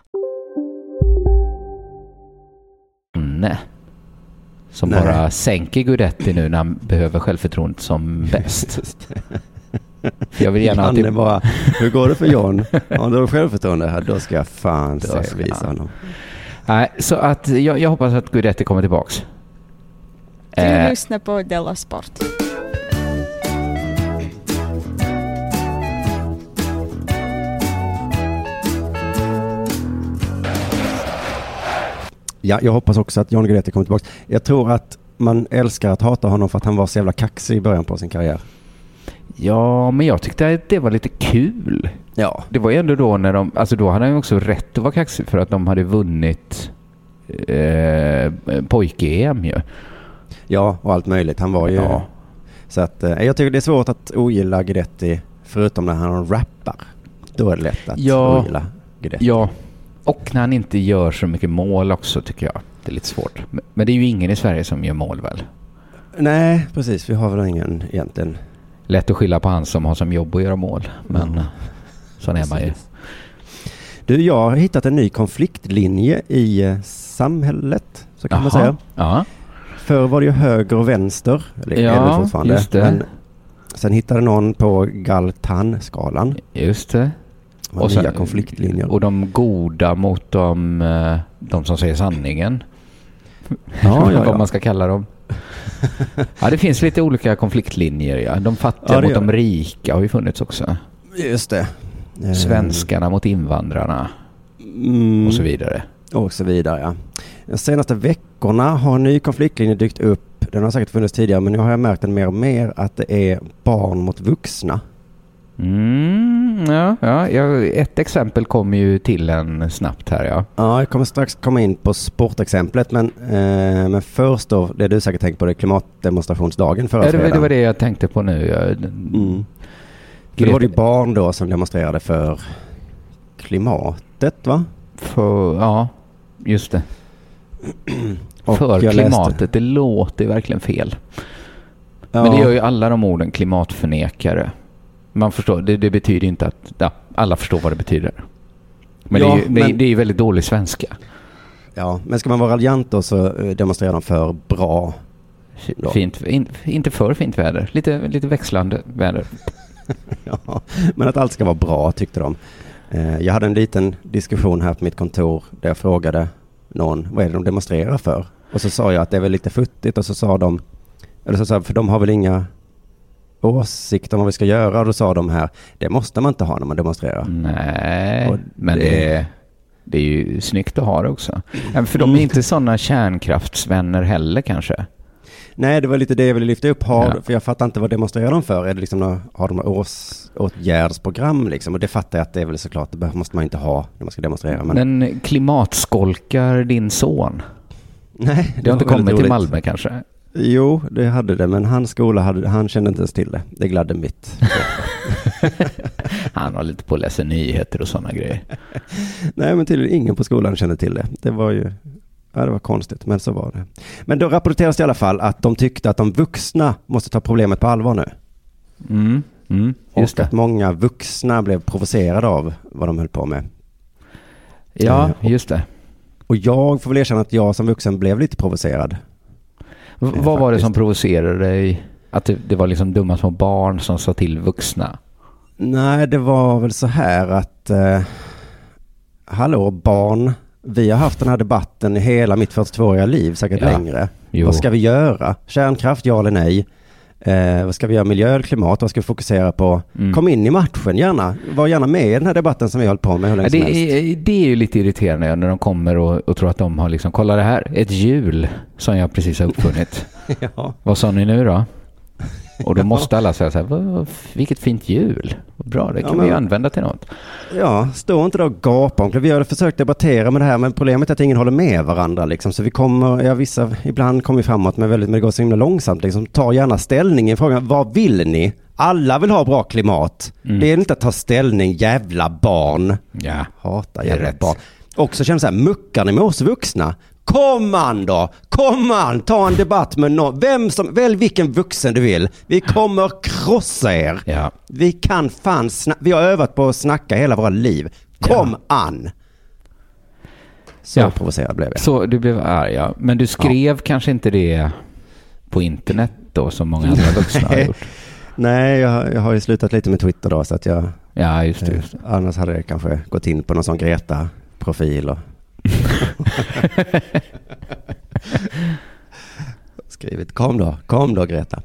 Nej. Som bara sänker Guidetti nu när han behöver självförtroende som bäst. För jag vill gärna att det bara, hur går det för John? Om du har självförtroende här, då ska jag fan visa honom. Nej, så att jag hoppas att Guidetti kommer tillbaks. Du lyssnar på Della Sport. Ja, jag hoppas också att John Guidetti kommer tillbaka. Jag tror att man älskar att hata honom för att han var så jävla kaxig i början på sin karriär. Ja, men jag tyckte att det var lite kul. Ja. Det var ju ändå då när då hade han ju också rätt att vara kaxig för att de hade vunnit pojk-EM ju. Ja, och allt möjligt. Han var ju... Ja. Så att jag tycker det är svårt att ogilla Guidetti förutom när han rappar. Då är det lätt att ogilla Guidetti. Ja. Och när han inte gör så mycket mål också tycker jag. Det är lite svårt. Men det är ju ingen i Sverige som gör mål väl? Nej, precis. Vi har väl ingen egentligen. Lätt att skylla på han som har som jobb att göra mål. Men så är man ju. Du, jag har hittat en ny konfliktlinje i samhället. Så kan man säga. Ja. Förr var det ju höger och vänster. Eller är det fortfarande. Just det. Men sen hittade någon på Galtan-skalan. Just det. Och nya konfliktlinjer. Och de goda mot de som säger sanningen. Vad man ska kalla dem. Ja, det finns lite olika konfliktlinjer. Ja. De fattiga mot de rika har ju funnits också. Just det. Svenskarna mot invandrarna. Och så vidare. Och så vidare, ja. De senaste veckorna har en ny konfliktlinje dykt upp. Den har säkert funnits tidigare, men nu har jag märkt den mer och mer att det är barn mot vuxna. Ett exempel kommer ju till en snabbt här, ja. Ja, jag kommer strax komma in på sportexemplet, men först då, det du säkert tänkt på, det är klimatdemonstrationsdagen förra fredagen. Det var det jag tänkte på nu. Det var det barn då som demonstrerade för klimatet, va? Ja, just det. För klimatet, det låter verkligen fel. Ja. Men det gör ju alla de orden, klimatförnekare. Man förstår, det betyder inte att alla förstår vad det betyder. Men, det är ju väldigt dålig svenska. Ja, men ska man vara raljant då så demonstrerar de för bra. Fint, inte för fint väder. Lite växlande väder. Ja, men att allt ska vara bra tyckte de. Jag hade en liten diskussion här på mitt kontor där jag frågade någon, vad är det de demonstrerar för? Och så sa jag att det är väl lite futtigt, och så sa de, för de har väl inga åsikter om vad vi ska göra, och då sa de här, det måste man inte ha när man demonstrerar. Nej, men det är ju snyggt att ha det också. För de är inte sådana kärnkraftsvänner heller kanske. Nej, det var lite det jag ville lyfta upp. För jag fattar inte vad demonstrerar de för. Är det liksom har de åtgärdsprogram liksom? Och det fattar jag att det är väl såklart, det måste man inte ha när man ska demonstrera. Men klimatskolkar din son? Nej, det har inte kommit till Malmö kanske. Jo, det hade det, men hans skola han kände inte ens till det. Det gladde mitt. Han har lite på att läsa nyheter och sådana grejer. Nej, men tydligen ingen på skolan kände till det. Det var ju, det var konstigt, men så var det. Men då rapporteras det i alla fall att de tyckte att de vuxna måste ta problemet på allvar nu. Just det. Att många vuxna blev provocerade av vad de höll på med. Ja, just det. Och jag får väl erkänna att jag som vuxen blev lite provocerad. Vad var det som provocerade dig? Att det var liksom dumma små barn som sa till vuxna? Nej, det var väl så här att hallå barn, vi har haft den här debatten i hela mitt 42-åriga liv, säkert längre. Jo. Vad ska vi göra? Kärnkraft, ja eller nej? Vad ska vi göra? Miljö eller klimat? Vad ska vi fokusera på? Kom in i matchen gärna. Var gärna med i den här debatten som vi hållit på med hur länge som helst. Det är ju lite irriterande när de kommer och tror att de har liksom, kolla det här, ett hjul som jag precis har uppfunnit. Ja. Vad sa ni nu då? Och då måste alla säga så här, vilket fint hjul. Bra, det kan vi ju använda till något. Ja, stå inte då och gapa om. Vi har försökt debattera med det här, men problemet är att ingen håller med varandra. Liksom. Så vi kommer, ibland kommer vi framåt, men det går så himla långsamt. Liksom. Ta gärna ställning i frågan, vad vill ni? Alla vill ha bra klimat. Det är inte att ta ställning, jävla barn. Ja, hatar jävla barn. Och så känner så här, muckar ni med oss vuxna? Kom an, ta en debatt med någon. Välj vilken vuxen du vill. Vi kommer krossa er. Ja. Vi kan vi har övat på att snacka hela våra liv. Kom an. Så provocerad blev jag. Så du blev arg, ja. Men du skrev kanske inte det på internet då, som många andra vuxna har gjort. Nej, jag har ju slutat lite med Twitter då, så att jag... Ja, just det. Annars hade jag kanske gått in på någon sån Greta-profil och... skrivit, kom då Greta.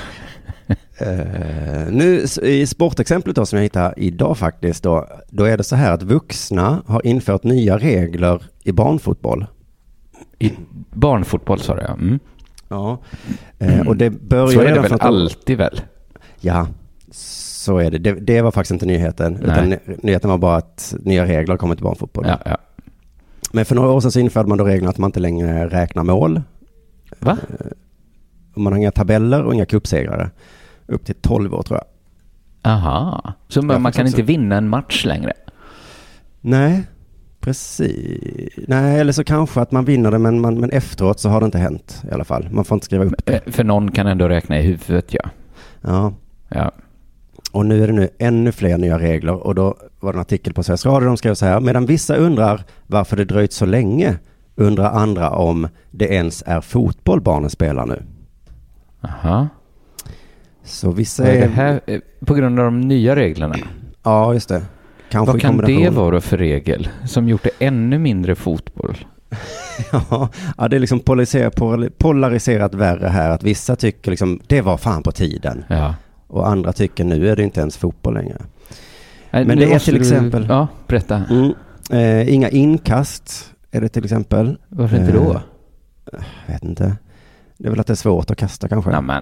Nu i sportexemplet då, som jag hittade idag faktiskt, då är det så här att vuxna har infört nya regler i barnfotboll. I barnfotboll sa du, ja. Och det börjar så är det väl alltid väl? Ja, så är det. Det var faktiskt inte nyheten. Utan nyheten var bara att nya regler kommer till barnfotboll. Ja. Men för några år sedan så införde man då regeln att man inte längre räknar mål. Va? Man har inga tabeller och inga cupsegrare. Upp till 12 år tror jag. Aha. Så man kan inte vinna en match längre? Nej, precis. Nej, eller så kanske att man vinner det, men efteråt så har det inte hänt i alla fall. Man får inte skriva upp det. För någon kan ändå räkna i huvudet, ja. Ja. Och nu är det ännu fler nya regler, och då var det en artikel på Sveriges Radio, de skrev så här: medan vissa undrar varför det dröjt så länge, undrar andra om det ens är fotboll barnen spelar nu. Aha. Så vissa är det här på grund av de nya reglerna? Ja, just det. Kanske vad kan det vara för regel som gjort det ännu mindre fotboll? Ja, det är liksom polariserat värre här, att vissa tycker liksom, det var fan på tiden. Ja. Och andra tycker nu är det inte ens fotboll längre. Men det är till exempel... Ja, berätta. Inga inkast är det till exempel. Varför inte då? Jag vet inte. Det är väl att det är svårt att kasta kanske. Nämen.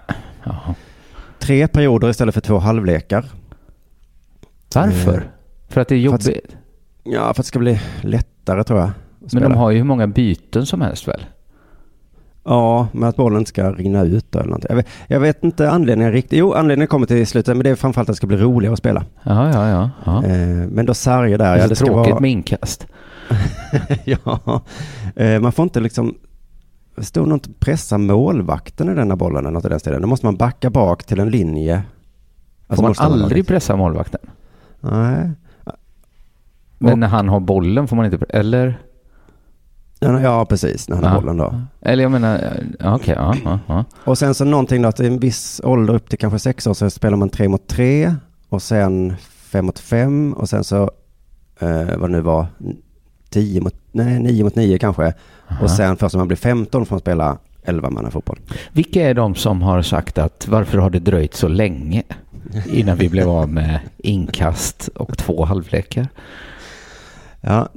3 perioder istället för 2 halvlekar. Varför? För att det är jobbigt? För att det ska bli lättare tror jag. Men de har ju hur många byten som helst väl? Ja, men att bollen ska rinna ut eller någonting. Jag vet inte anledningen riktigt. Jo, anledningen kommer till slutet, men det är framförallt att det ska bli roligare att spela. Ja. Men då sarger där. Det är så tråkigt med inkast. Ja, man får inte liksom... Det stod något pressa målvakten i denna bollen eller något i den stilen. Då måste man backa bak till en linje. Får man aldrig pressa målvakten? Nej. Men när han har bollen får man inte... Eller... Ja, precis. När han har bollen då. Eller jag menar... Okej. Och sen så någonting då att i en viss ålder upp till kanske 6 år så spelar man 3 mot 3 och sen 5 mot 5 och sen så vad det nu var 9 mot 9 kanske. Aha. Och sen först när man blir 15 får man spela 11-manna fotboll. Vilka är de som har sagt att varför har det dröjt så länge innan vi blev av med inkast och 2 halvlekar? Ja,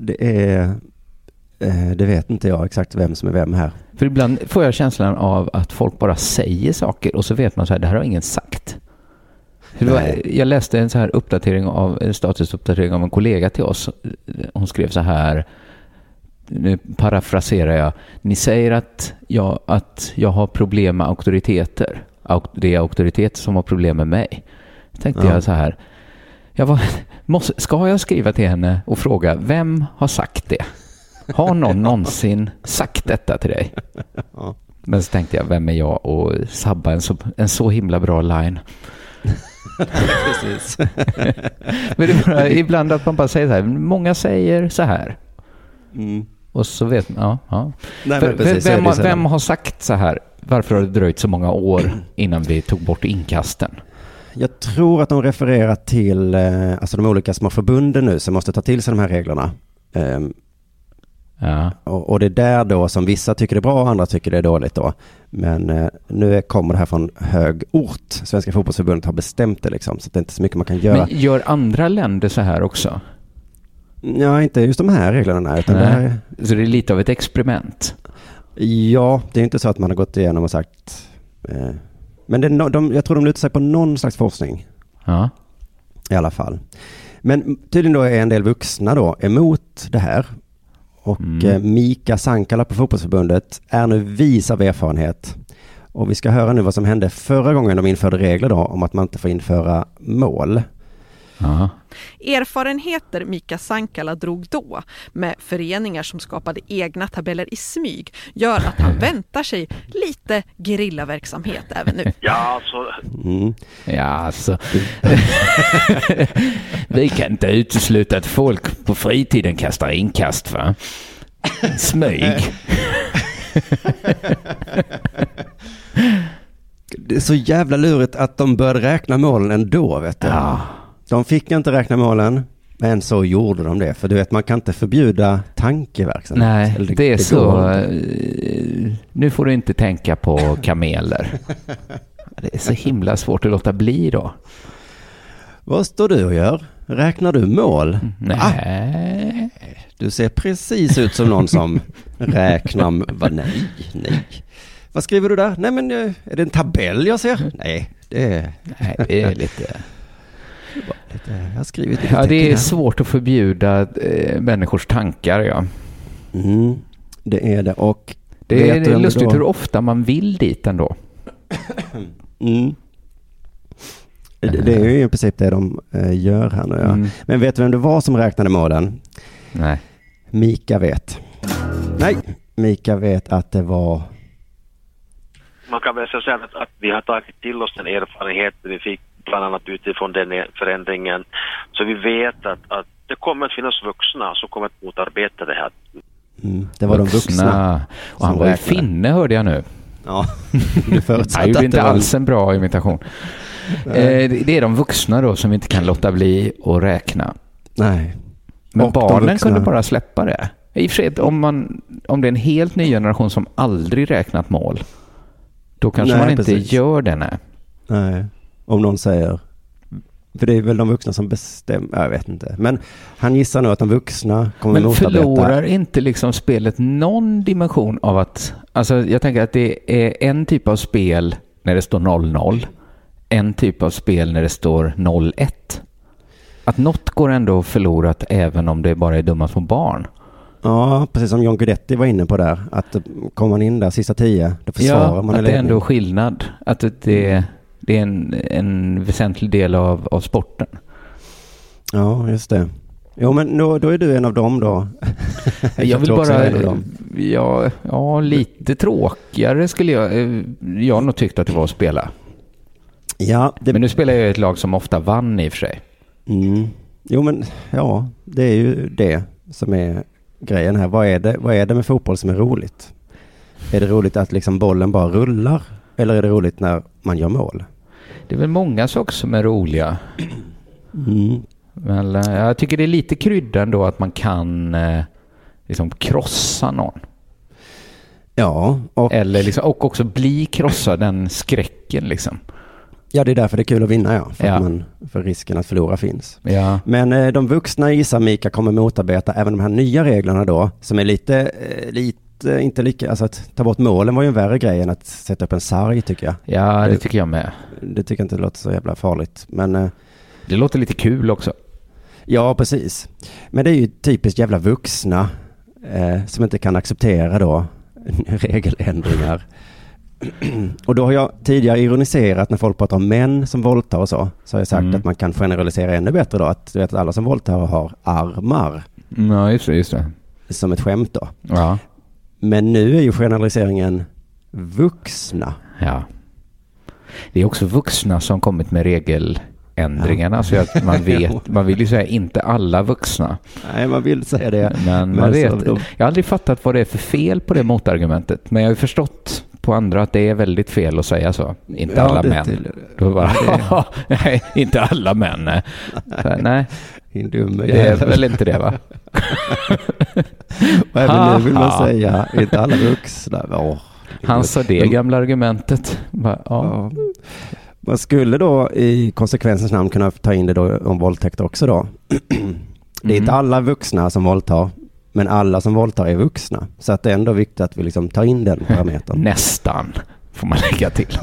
det vet inte jag exakt vem som är vem här. För ibland får jag känslan av att folk bara säger saker och så vet man så här, det här har ingen sagt. Jag läste en så här en statusuppdatering av en kollega till oss. Hon skrev så här, nu parafraserar jag: ni säger att jag har problem med auktoriteter. Det är auktoritet som har problem med mig. Tänkte jag så här, ska jag skriva till henne och fråga vem har sagt det? Har någon någonsin sagt detta till dig? Ja. Men så tänkte jag, vem är jag och sabba en så himla bra line? Precis. Men det är bara, ibland att man bara säger så här, många säger så här. Och så vet man, Nej, vem har sagt så här? Varför har det dröjt så många år innan vi tog bort inkasten? Jag tror att de refererar till alltså de olika små förbunden nu som måste ta till sig de här reglerna. Ja. Och det är där då som vissa tycker det är bra och andra tycker det är dåligt då. Men nu kommer det här från hög ort. Svenska fotbollsförbundet har bestämt det liksom, så det är inte så mycket man kan göra. Men gör andra länder så här också? Ja, inte just de här reglerna. Utan det här... Så det är lite av ett experiment? Ja, det är inte så att man har gått igenom och sagt... Men jag tror de lutar sig på någon slags forskning. Ja. I alla fall. Men tydligen då är en del vuxna då emot det här. Och Mika Sankala på fotbollsförbundet är nu vis av erfarenhet. Och vi ska höra nu vad som hände förra gången de införde regler då om att man inte får införa mål. Aha. Erfarenheter Mika Sankala drog då med föreningar som skapade egna tabeller i smyg gör att han väntar sig lite gerillaverksamhet även nu. Ja, alltså. Vi kan inte utesluta att folk på fritiden kastar inkast, va? Smyg. Det är så jävla lurigt att de började räkna målen ändå, vet du. Ja. De fick inte räkna målen, men så gjorde de det. För du vet, man kan inte förbjuda tankeverksamhet. Nej, det är så. Nu får du inte tänka på kameler. Det är så himla svårt att låta bli då. Vad står du och gör? Räknar du mål? Nej. Du ser precis ut som någon som räknar... Nej. Vad skriver du där? Nej, men är det en tabell jag ser? Nej, det är lite... Jag har skrivit lite. Ja, det är svårt att förbjuda människors tankar, ja. Det är det. Och det är lustigt hur ofta man vill dit ändå. Det är ju i princip det de gör här nu. Ja. Men vet du vem det var som räknade målen? Nej. Mika vet. Nej, Mika vet att det var... Man kan väl säga att vi har tagit till oss den erfarenhet vi fick bland annat utifrån den förändringen. Så vi vet att det kommer att finnas vuxna som kommer att motarbeta det här. Det var vuxna. De vuxna. Och han var ju finne, hörde jag nu. Ja, du förutsatte det gjorde inte alls en bra imitation. Det är de vuxna då som inte kan låta bli att räkna. Nej. Men och barnen kunde bara släppa det. I och för sig, om det är en helt ny generation som aldrig räknat mål, då kanske man inte gör det. Nej, om någon säger... För det är väl de vuxna som bestämmer, jag vet inte. Men han gissar nu att de vuxna kommer att motarbeta. Men förlorar inte liksom spelet någon dimension av att... Alltså jag tänker att det är en typ av spel när det står 0-0. En typ av spel när det står 0-1. Att något går ändå förlorat även om det bara är dumma små barn. Ja, precis som John Guidetti var inne på där. Att kommer man in där sista 10, då försvarar man. Ja, att det är ändå skillnad. Att det är en väsentlig del av sporten. Ja, just det. Jo, men då är du en av dem då. Jag vill bara... Ja, lite tråkigare skulle jag nog tyckt att det var att spela. Ja, men nu spelar jag ett lag som ofta vann i och för sig. Jo, men ja, det är ju det som är grejen här. Vad är det med fotboll som är roligt? Är det roligt att liksom bollen bara rullar? Eller är det roligt när man gör mål? Det är väl många saker som är roliga. Men jag tycker det är lite krydda ändå att man kan liksom krossa någon. Ja. Eller liksom, och också bli krossad, den skräcken liksom. Ja, det är därför det är kul att vinna, ja. För risken att förlora finns. Ja. Men de vuxna gissar Mika kommer motarbeta även de här nya reglerna då, som är lite inte lika, alltså att ta bort målen var ju en värre grej än att sätta upp en sarg, tycker jag. Ja, det tycker jag med. Det tycker jag inte låter så jävla farligt, men... Det låter lite kul också. Ja, precis. Men det är ju typiskt jävla vuxna som inte kan acceptera då regeländringar. Och då har jag tidigare ironiserat när folk pratar om män som våldtar och så har jag sagt att man kan generalisera ännu bättre då, att du vet att alla som våldtar har armar. Ja, just det. Som ett skämt då. Ja. Men nu är ju generaliseringen vuxna. Ja. Det är också vuxna som kommit med ändringarna så att man vill ju säga inte alla vuxna. Nej, man vill säga det. Men man vet, jag har aldrig fattat vad det är för fel på det motargumentet, men jag har ju förstått på andra att det är väldigt fel att säga så. Inte alla män. Då bara, nej, inte alla män. Nej. Nej. Det är väl inte det, va? Och även nu vill man säga inte alla vuxna. Han sa det gamla argumentet. Ja. Man skulle då i konsekvensens namn kunna ta in det då om våldtäkt också då. Det är inte alla vuxna som våldtar, men alla som våldtar är vuxna. Så att det är ändå viktigt att vi liksom tar in den parametern. Nästan får man lägga till.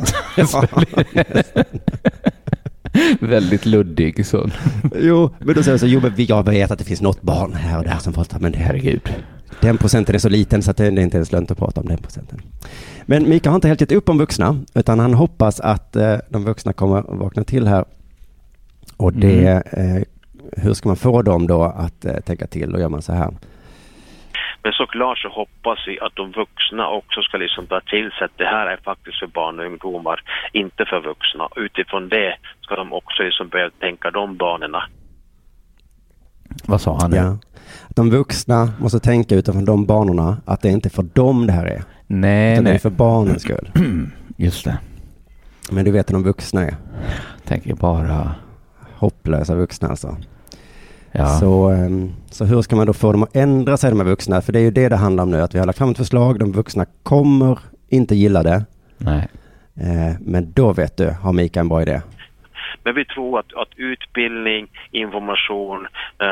Väldigt luddig så. Jo, men då säger jag så, jag vet att det finns något barn här och där som våldtar, men herregud. Den procenten är så liten så att det är inte ens lönt att prata om den procenten. Men Mika har inte helt gett upp om vuxna, utan han hoppas att de vuxna kommer att vakna till här. Och det, hur ska man få dem då att tänka till, och gör man så här? Men såklart så hoppas vi att de vuxna också ska liksom ta till sig att det här är faktiskt för barn och ungdomar, inte för vuxna. Utifrån det ska de också liksom börja tänka de banorna. Vad sa han? Ja. Att de vuxna måste tänka utifrån de banorna, att det inte är för dem det här är. Nej. Det är för barnens skull. Just det. Men du vet hur de vuxna är. Tänker bara hopplösa vuxna alltså. Ja. Så hur ska man då få dem att ändra sig, de här vuxna? För det är ju det handlar om nu, att vi har lagt fram ett förslag, de vuxna kommer inte gilla det. Nej. Men då vet du, har Mika en bra idé. Men vi tror att utbildning, information,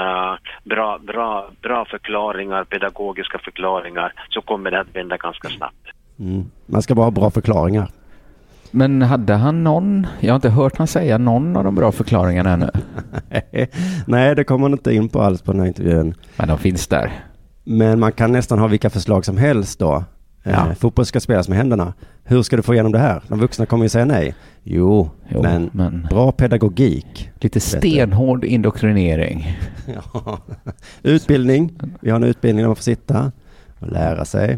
bra förklaringar, pedagogiska förklaringar, så kommer det att vända ganska snabbt. Man ska bara ha bra förklaringar. Men hade han någon? Jag har inte hört han säga någon av de bra förklaringarna ännu. Nej, det kommer man inte in på alls på den här intervjun. Men de finns där. Men man kan nästan ha vilka förslag som helst då. Ja. Fotboll ska spelas med händerna. Hur ska du få igenom det här? De vuxna kommer ju säga nej. Jo, men bra pedagogik. Lite stenhård indoktrinering. Ja. Utbildning. Vi har en utbildning där man får sitta och lära sig.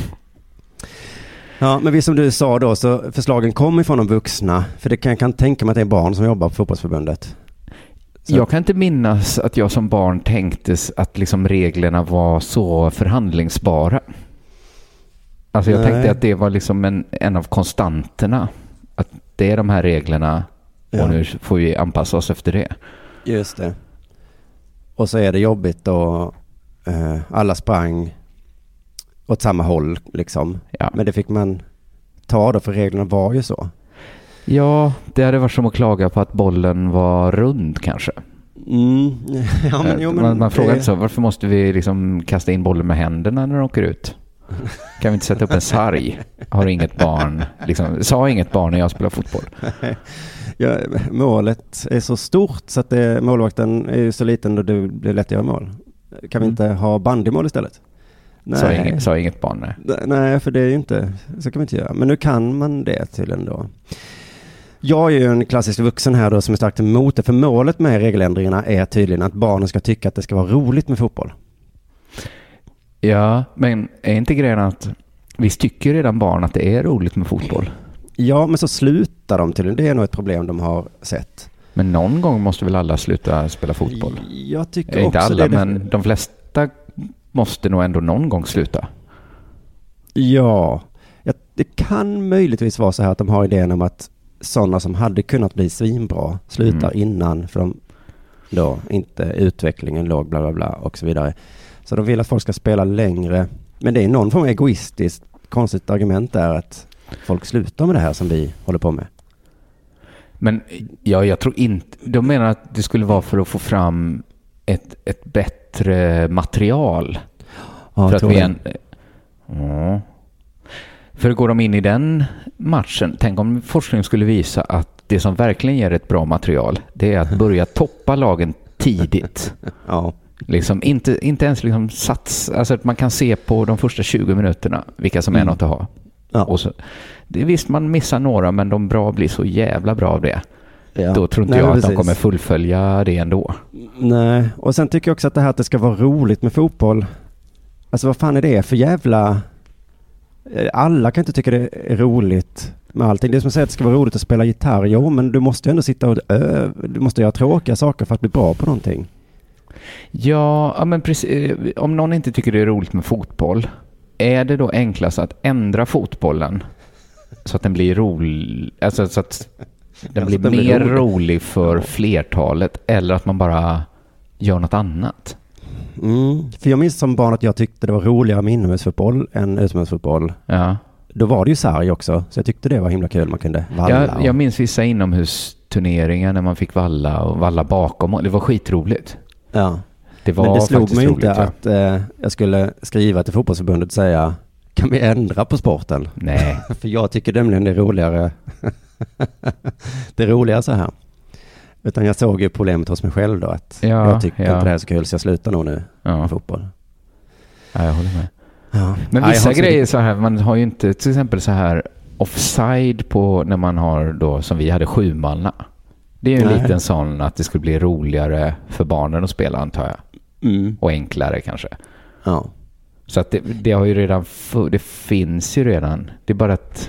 Ja, men vi som du sa då, så förslagen kommer från de vuxna. För det kan tänka mig att det är barn som jobbar på fotbollsförbundet. Så. Jag kan inte minnas att jag som barn tänkte att liksom reglerna var så förhandlingsbara. Alltså jag tänkte att det var liksom en av konstanterna. Att det är de här reglerna och nu får vi anpassa oss efter det. Just det. Och så är det jobbigt och alla sprang åt samma håll liksom. Ja. Men det fick man ta då, för reglerna var ju så. Ja, det hade varit som att klaga på att bollen var rund kanske. Ja, men, man frågar inte så, varför måste vi liksom kasta in bollen med händerna när de åker ut? Kan vi inte sätta upp en sarg? Har inget barn, liksom, sa inget barn när jag spelar fotboll. Ja, målet är så stort så att målvakten är ju så liten och det blir lätt att göra mål. Kan vi inte ha bandymål istället? Nej. Sa inget barn, nej. Nej, för det är ju inte, så kan vi inte göra. Men nu kan man det tydligen då. Jag är ju en klassisk vuxen här då som är starkt emot det. För målet med regeländringarna är tydligen att barnen ska tycka att det ska vara roligt med fotboll. Ja, men är inte grejen att vi tycker redan barn att det är roligt med fotboll? Ja, men så slutar de tydligen. Det är nog ett problem de har sett. Men någon gång måste väl alla sluta spela fotboll? Jag tycker inte också alla, men de flesta måste nog ändå någon gång sluta. Ja, det kan möjligtvis vara så här att de har idén om att sådana som hade kunnat bli svinbra slutar innan, för de då inte utvecklingen låg bla bla bla och så vidare. Så de vill att folk ska spela längre. Men det är någon form av egoistiskt konstigt argument där att folk slutar med det här som vi håller på med. Men ja, jag tror inte, de menar att det skulle vara för att få fram ett bättre material. Ja, för att för går de in i den matchen, tänk om forskningen skulle visa att det som verkligen ger ett bra material, det är att börja toppa lagen tidigt. Ja. Liksom inte ens liksom alltså att man kan se på de första 20 minuterna vilka som är något att ha. Ja. Och så, det visst man missar några, men de bra blir så jävla bra av det. Ja. Då tror inte jag att de kommer fullfölja det ändå. Nej, och sen tycker jag också att det här att det ska vara roligt med fotboll. Alltså vad fan är det för jävla Alla kan inte tycka det är roligt med allting. Det är som att säga att det ska vara roligt att spela gitarr. Jo, men du måste ändå sitta och du måste göra tråkiga saker för att bli bra på någonting. Ja, men precis. Om någon inte tycker det är roligt med fotboll, är det då enklast att ändra fotbollen så att den blir rolig, alltså så att den blir mer rolig för flertalet, eller att man bara gör något annat? För jag minns som barn att jag tyckte det var roligare med inomhusfotboll än utomhusfotboll. Ja. Då var det ju sarg också, så jag tyckte det var himla kul. Man kunde valla. Jag minns vissa inomhusturneringar när man fick valla bakom. Det var skitroligt. Ja. Det var, men det slog mig roligt, inte att jag skulle skriva till fotbollsförbundet och säga, kan vi ändra på sporten? Nej. För jag tycker nämligen det är roligare. Det är roligare så här. Utan jag såg ju problemet hos mig själv då. Att jag tycker inte det här är så kul, så jag slutar nog nu med fotboll. Ja, jag håller med. Ja. Men vissa grejer så här, man har ju inte till exempel så här offside på när man har då, som vi hade, 7-manna. Det är ju en liten sån att det skulle bli roligare för barnen att spela, antar jag. Och enklare kanske. Ja. Så att det har ju redan, det finns ju redan. Det är bara att...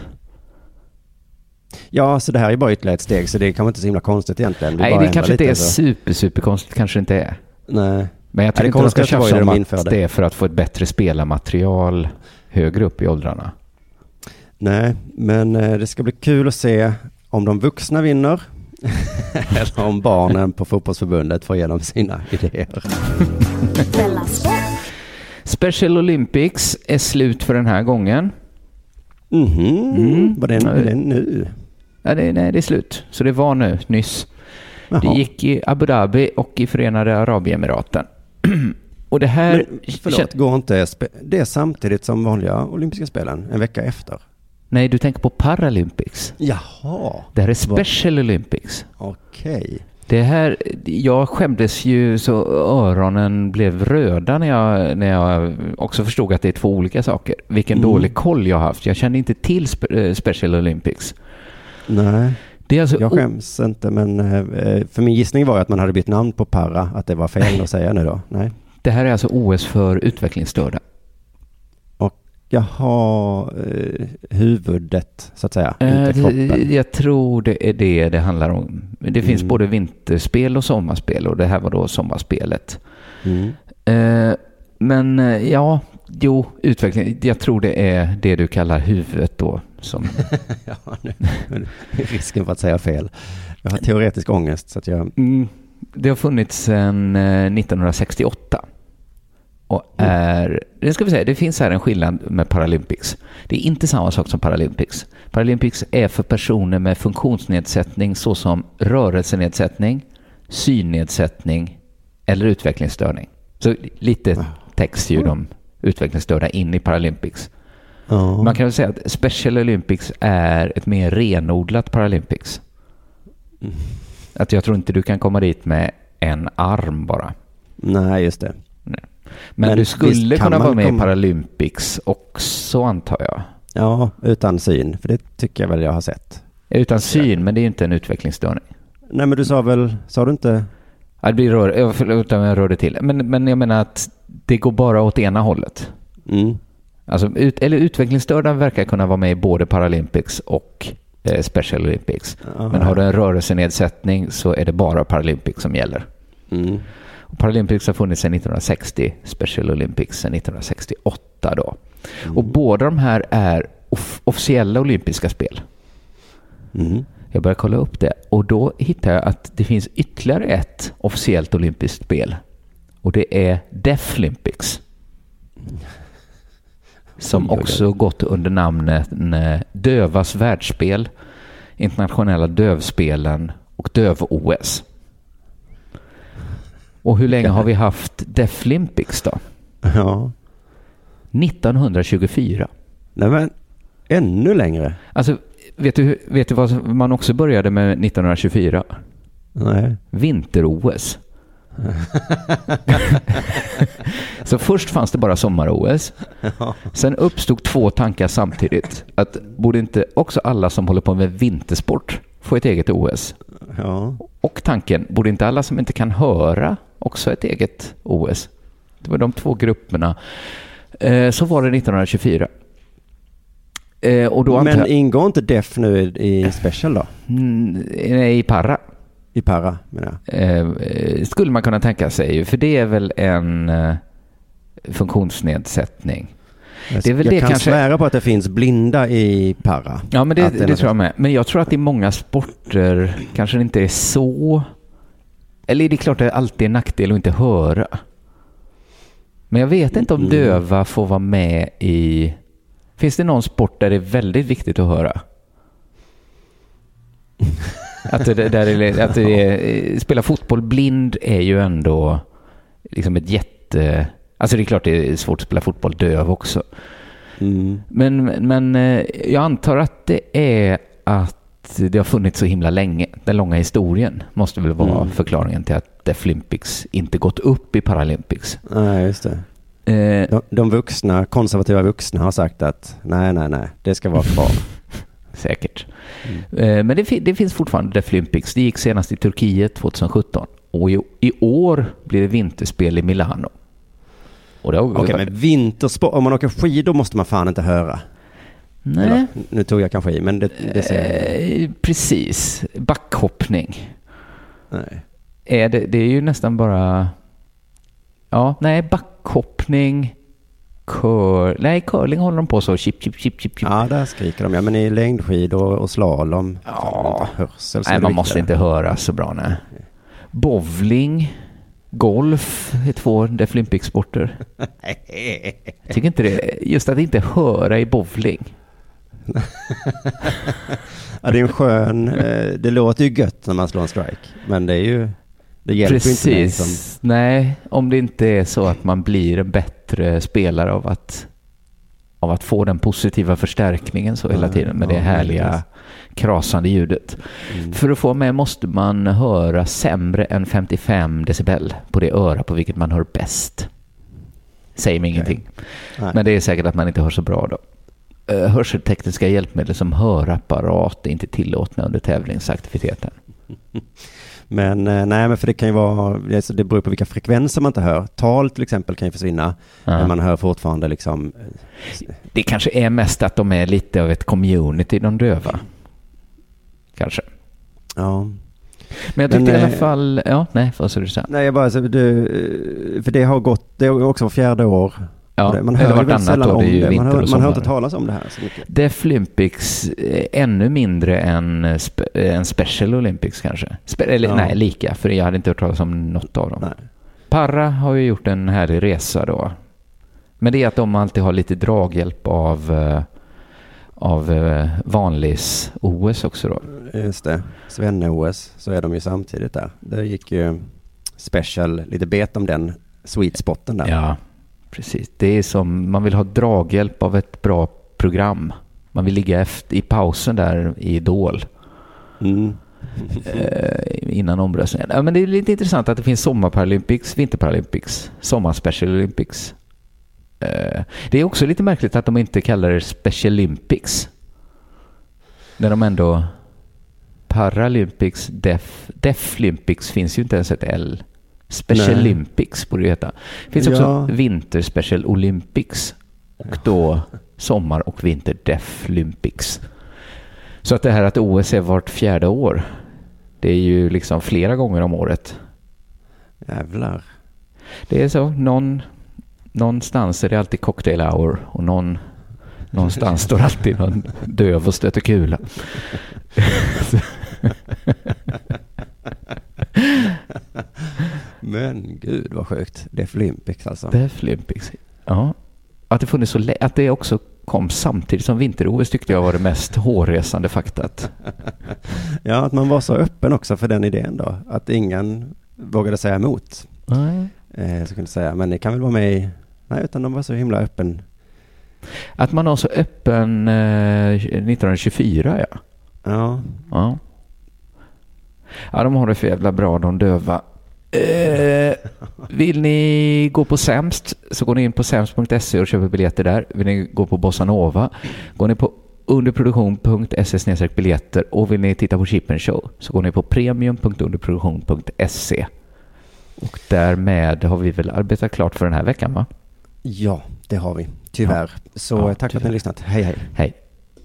Ja, så det här är bara ytterligare ett steg, så det kan vara inte så himla konstigt egentligen. Nej, det kanske inte är superkonstigt, kanske inte är. Nej. Men jag tycker inte att de ska tjafsa om att det är för att få ett bättre spelarmaterial högre upp i åldrarna. Nej, men det ska bli kul att se om de vuxna vinner eller om barnen på fotbollsförbundet får igenom sina idéer. Special Olympics är slut för den här gången. Var det nu? Ja, det är slut. Så det var nu, nyss. Jaha. Det gick i Abu Dhabi och i Förenade Arabemiraten. Och det här... går inte det är samtidigt som vanliga olympiska spelen, en vecka efter? Nej, du tänker på Paralympics. Jaha. Det här är Special Olympics. Okej. Det här, jag skämdes ju så öronen blev röda när jag också förstod att det är två olika saker. Vilken dålig koll jag har haft. Jag kände inte till Special Olympics. Nej, det är alltså jag skäms inte, men för min gissning var att man hade bytt namn på para, att det var fel att säga nu då. Nej. Det här är alltså OS för utvecklingsstörda. Och jag har huvudet, så att säga, inte kroppen. Jag tror det är det handlar om. Det finns både vinterspel och sommarspel, och det här var då sommarspelet. Men utveckling. Jag tror det är det du kallar huvudet då. Som... ja, nu är risken för att säga fel. Jag har teoretisk ångest, så att jag... Det har funnits sedan 1968. Och det finns här en skillnad med Paralympics. Det är inte samma sak som Paralympics. Paralympics är för personer med funktionsnedsättning såsom rörelsenedsättning, synnedsättning eller utvecklingsstörning. Så lite täcks ju de utvecklingsstörda in i Paralympics. Man kan väl säga att Special Olympics är ett mer renodlat Paralympics. Att jag tror inte du kan komma dit med en arm bara. Nej, just det. Nej. Men du skulle kunna vara med i Paralympics också, antar jag. Ja, utan syn. För det tycker jag väl jag har sett. Utan syn, men det är ju inte en utvecklingsstörning. Nej, men du sa du inte... Ja, det blir förlåt om jag rörde till. Men jag menar att det går bara åt ena hållet. Alltså, utvecklingsstörda verkar kunna vara med i både Paralympics och Special Olympics. Men har du en rörelsenedsättning så är det bara Paralympics som gäller. Och Paralympics har funnits sedan 1960, Special Olympics sedan 1968 då. Och båda de här är officiella olympiska spel. Jag började kolla upp det, och då hittade jag att det finns ytterligare ett officiellt olympiskt spel. Och det är Deaflympics. Som också gått under namnet Dövas världsspel, internationella dövspelen och döv-OS. Och hur länge har vi haft Deaflympics då? Ja. 1924. Nej, men ännu längre. Alltså, vet du vad man också började med 1924? Nej. Vinter-OS. Så först fanns det bara sommar-OS. Sen uppstod två tankar samtidigt. Att borde inte också alla som håller på med vintersport få ett eget OS? Ja. Och tanken, borde inte alla som inte kan höra också ett eget OS? Det var de två grupperna. Så var det 1924. Och då men ingår inte Def nu i special då? I Parra. I Parra, menar jag. Skulle man kunna tänka sig. För det är väl en funktionsnedsättning. Det är väl jag det kan kanske svära på att det finns blinda i Parra. Ja, men det tror jag med. Men jag tror att i många sporter kanske det inte är så. Eller det är klart att det alltid är en nackdel att inte höra. Men jag vet inte om döva får vara med i... Finns det någon sport där det är väldigt viktigt att höra? Spela fotboll blind är ju ändå liksom ett jätte... Alltså det är klart det är svårt att spela fotboll döv också. Men jag antar att det är att det har funnits så himla länge. Den långa historien måste väl vara förklaringen till att Deaflympics inte gått upp i Paralympics. Nej, just det. De vuxna, konservativa vuxna har sagt att nej, det ska vara kvar. Säkert. Men det finns fortfarande Deaflympics. Det gick senast i Turkiet 2017. Och i år blir det vinterspel i Milano. Okej, men vintersport, om man åker skidor måste man fan inte höra. Nej. Eller, nu tog jag kanske i, men det ser precis. Backhoppning. Nej. Det är ju nästan bara... Ja, nej, backhoppning... curling håller de på så. Chip. Ja, där skriker de. Ja, men i längdskidor och slalom. Ja. Nej, man måste inte höra så bra, nej. Bowling... Golf är 2 Deaflympics-sporter. Tycker inte det? Just att inte höra i bowling. Ja, det är en skön... det låter ju gött när man slår en strike. Men det är ju... Det hjälper precis. Inte mig som... Nej, om det inte är så att man blir en bättre spelare av att få den positiva förstärkningen så hela tiden med det härliga krasande ljudet. För att få med måste man höra sämre än 55 decibel på det öra på vilket man hör bäst. Säger mig ingenting. Men det är säkert att man inte hör så bra då. Hörseltekniska hjälpmedel som hörapparat är inte tillåtna under tävlingsaktiviteten. Men för det kan ju vara, det beror på vilka frekvenser man inte hör. Tal till exempel kan ju försvinna, men man hör fortfarande liksom... Det kanske är mest att de är lite av ett community, de döva. Kanske. Ja. Men jag tyckte i alla fall... Ja, nej, vad ska du säga? Nej, jag bara... för det har också var 4:e år. Ja, man hör väl sällan om det. Man hör inte talas om det här så mycket. Deaflympics är ännu mindre än Special Olympics kanske. Nej, lika. För jag hade inte hört talas om något av dem. Nej. Parra har ju gjort en härlig resa då. Men det är att de alltid har lite draghjälp av vanlis OS också då. Just det. Svenne-OS, så är de ju samtidigt där. Det gick ju Special lite bet om den sweet spotten där. Ja. Precis, det är som man vill ha draghjälp av ett bra program. Man vill ligga efter i pausen där i Idol. Innan omröstningen. Ja, men det är lite intressant att det finns sommarparalympics, vinterparalympics, sommarspecial Olympics. Det är också lite märkligt att de inte kallar det Special Olympics. När de ändå Paralympics, Deaflympics finns ju inte ens ett L. Special Olympics borde det heta. Det finns också Winter Special Olympics och då sommar- och vinter Deaflympics. Så att det här att OS är vart 4:e år, det är ju liksom flera gånger om året. Jävlar. Det är så. Någonstans är det alltid cocktail hour och någonstans står alltid någon döv och stöter kula. Men gud vad sjukt. Deaflympics alltså. Deaflympics. Ja. Att det funnits att det också kom samtidigt som vinter-OS tyckte jag var det mest hårresande faktat. Ja, att man var så öppen också för den idén då. Att ingen vågade säga emot. Så kan jag säga. Men det kan väl vara med i... Nej, utan de var så himla öppen. Att man var så öppen 1924, ja. Ja. Ja, de har det för jävla bra, de döva. Vill ni gå på Sämst så går ni in på sämst.se och köper biljetter där. Vill ni gå på Bossa Nova går ni på underproduktion.se/biljetter och vill ni titta på Chip & Show så går ni på premium.underproduktion.se. Och därmed har vi väl arbetat klart för den här veckan, va? Ja, det har vi. Tyvärr. Så tack för att ni har lyssnat. Hej, hej. Hej.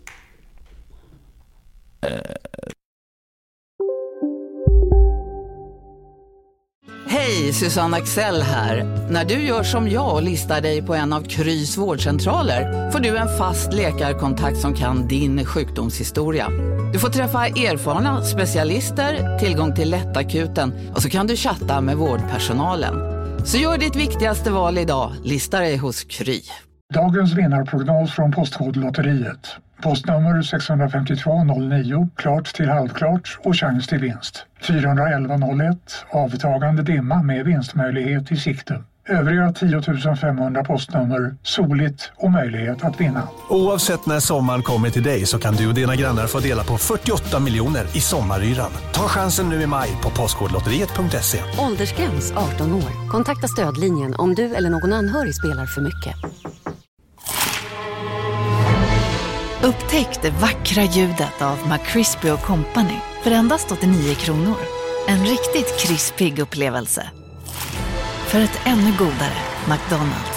Hej, Susanne Axel här. När du gör som jag och listar dig på en av Krys vårdcentraler får du en fast läkarkontakt som kan din sjukdomshistoria. Du får träffa erfarna specialister, tillgång till lättakuten och så kan du chatta med vårdpersonalen. Så gör ditt viktigaste val idag, lista dig hos Kry. Dagens vinnarprognos från Postkodlotteriet. Postnummer 65209, klart till halvklart och chans till vinst. 41101, avtagande dimma med vinstmöjlighet i sikte. Övriga 10 500 postnummer, soligt och möjlighet att vinna. Oavsett när sommaren kommer till dig så kan du och dina grannar få dela på 48 miljoner i sommaryran. Ta chansen nu i maj på postkodlotteriet.se. Åldersgräns 18 år. Kontakta stödlinjen om du eller någon anhörig spelar för mycket. Upptäck det vackra ljudet av McCrispy & Company för endast 89 kronor. En riktigt krispig upplevelse. För ett ännu godare McDonald's.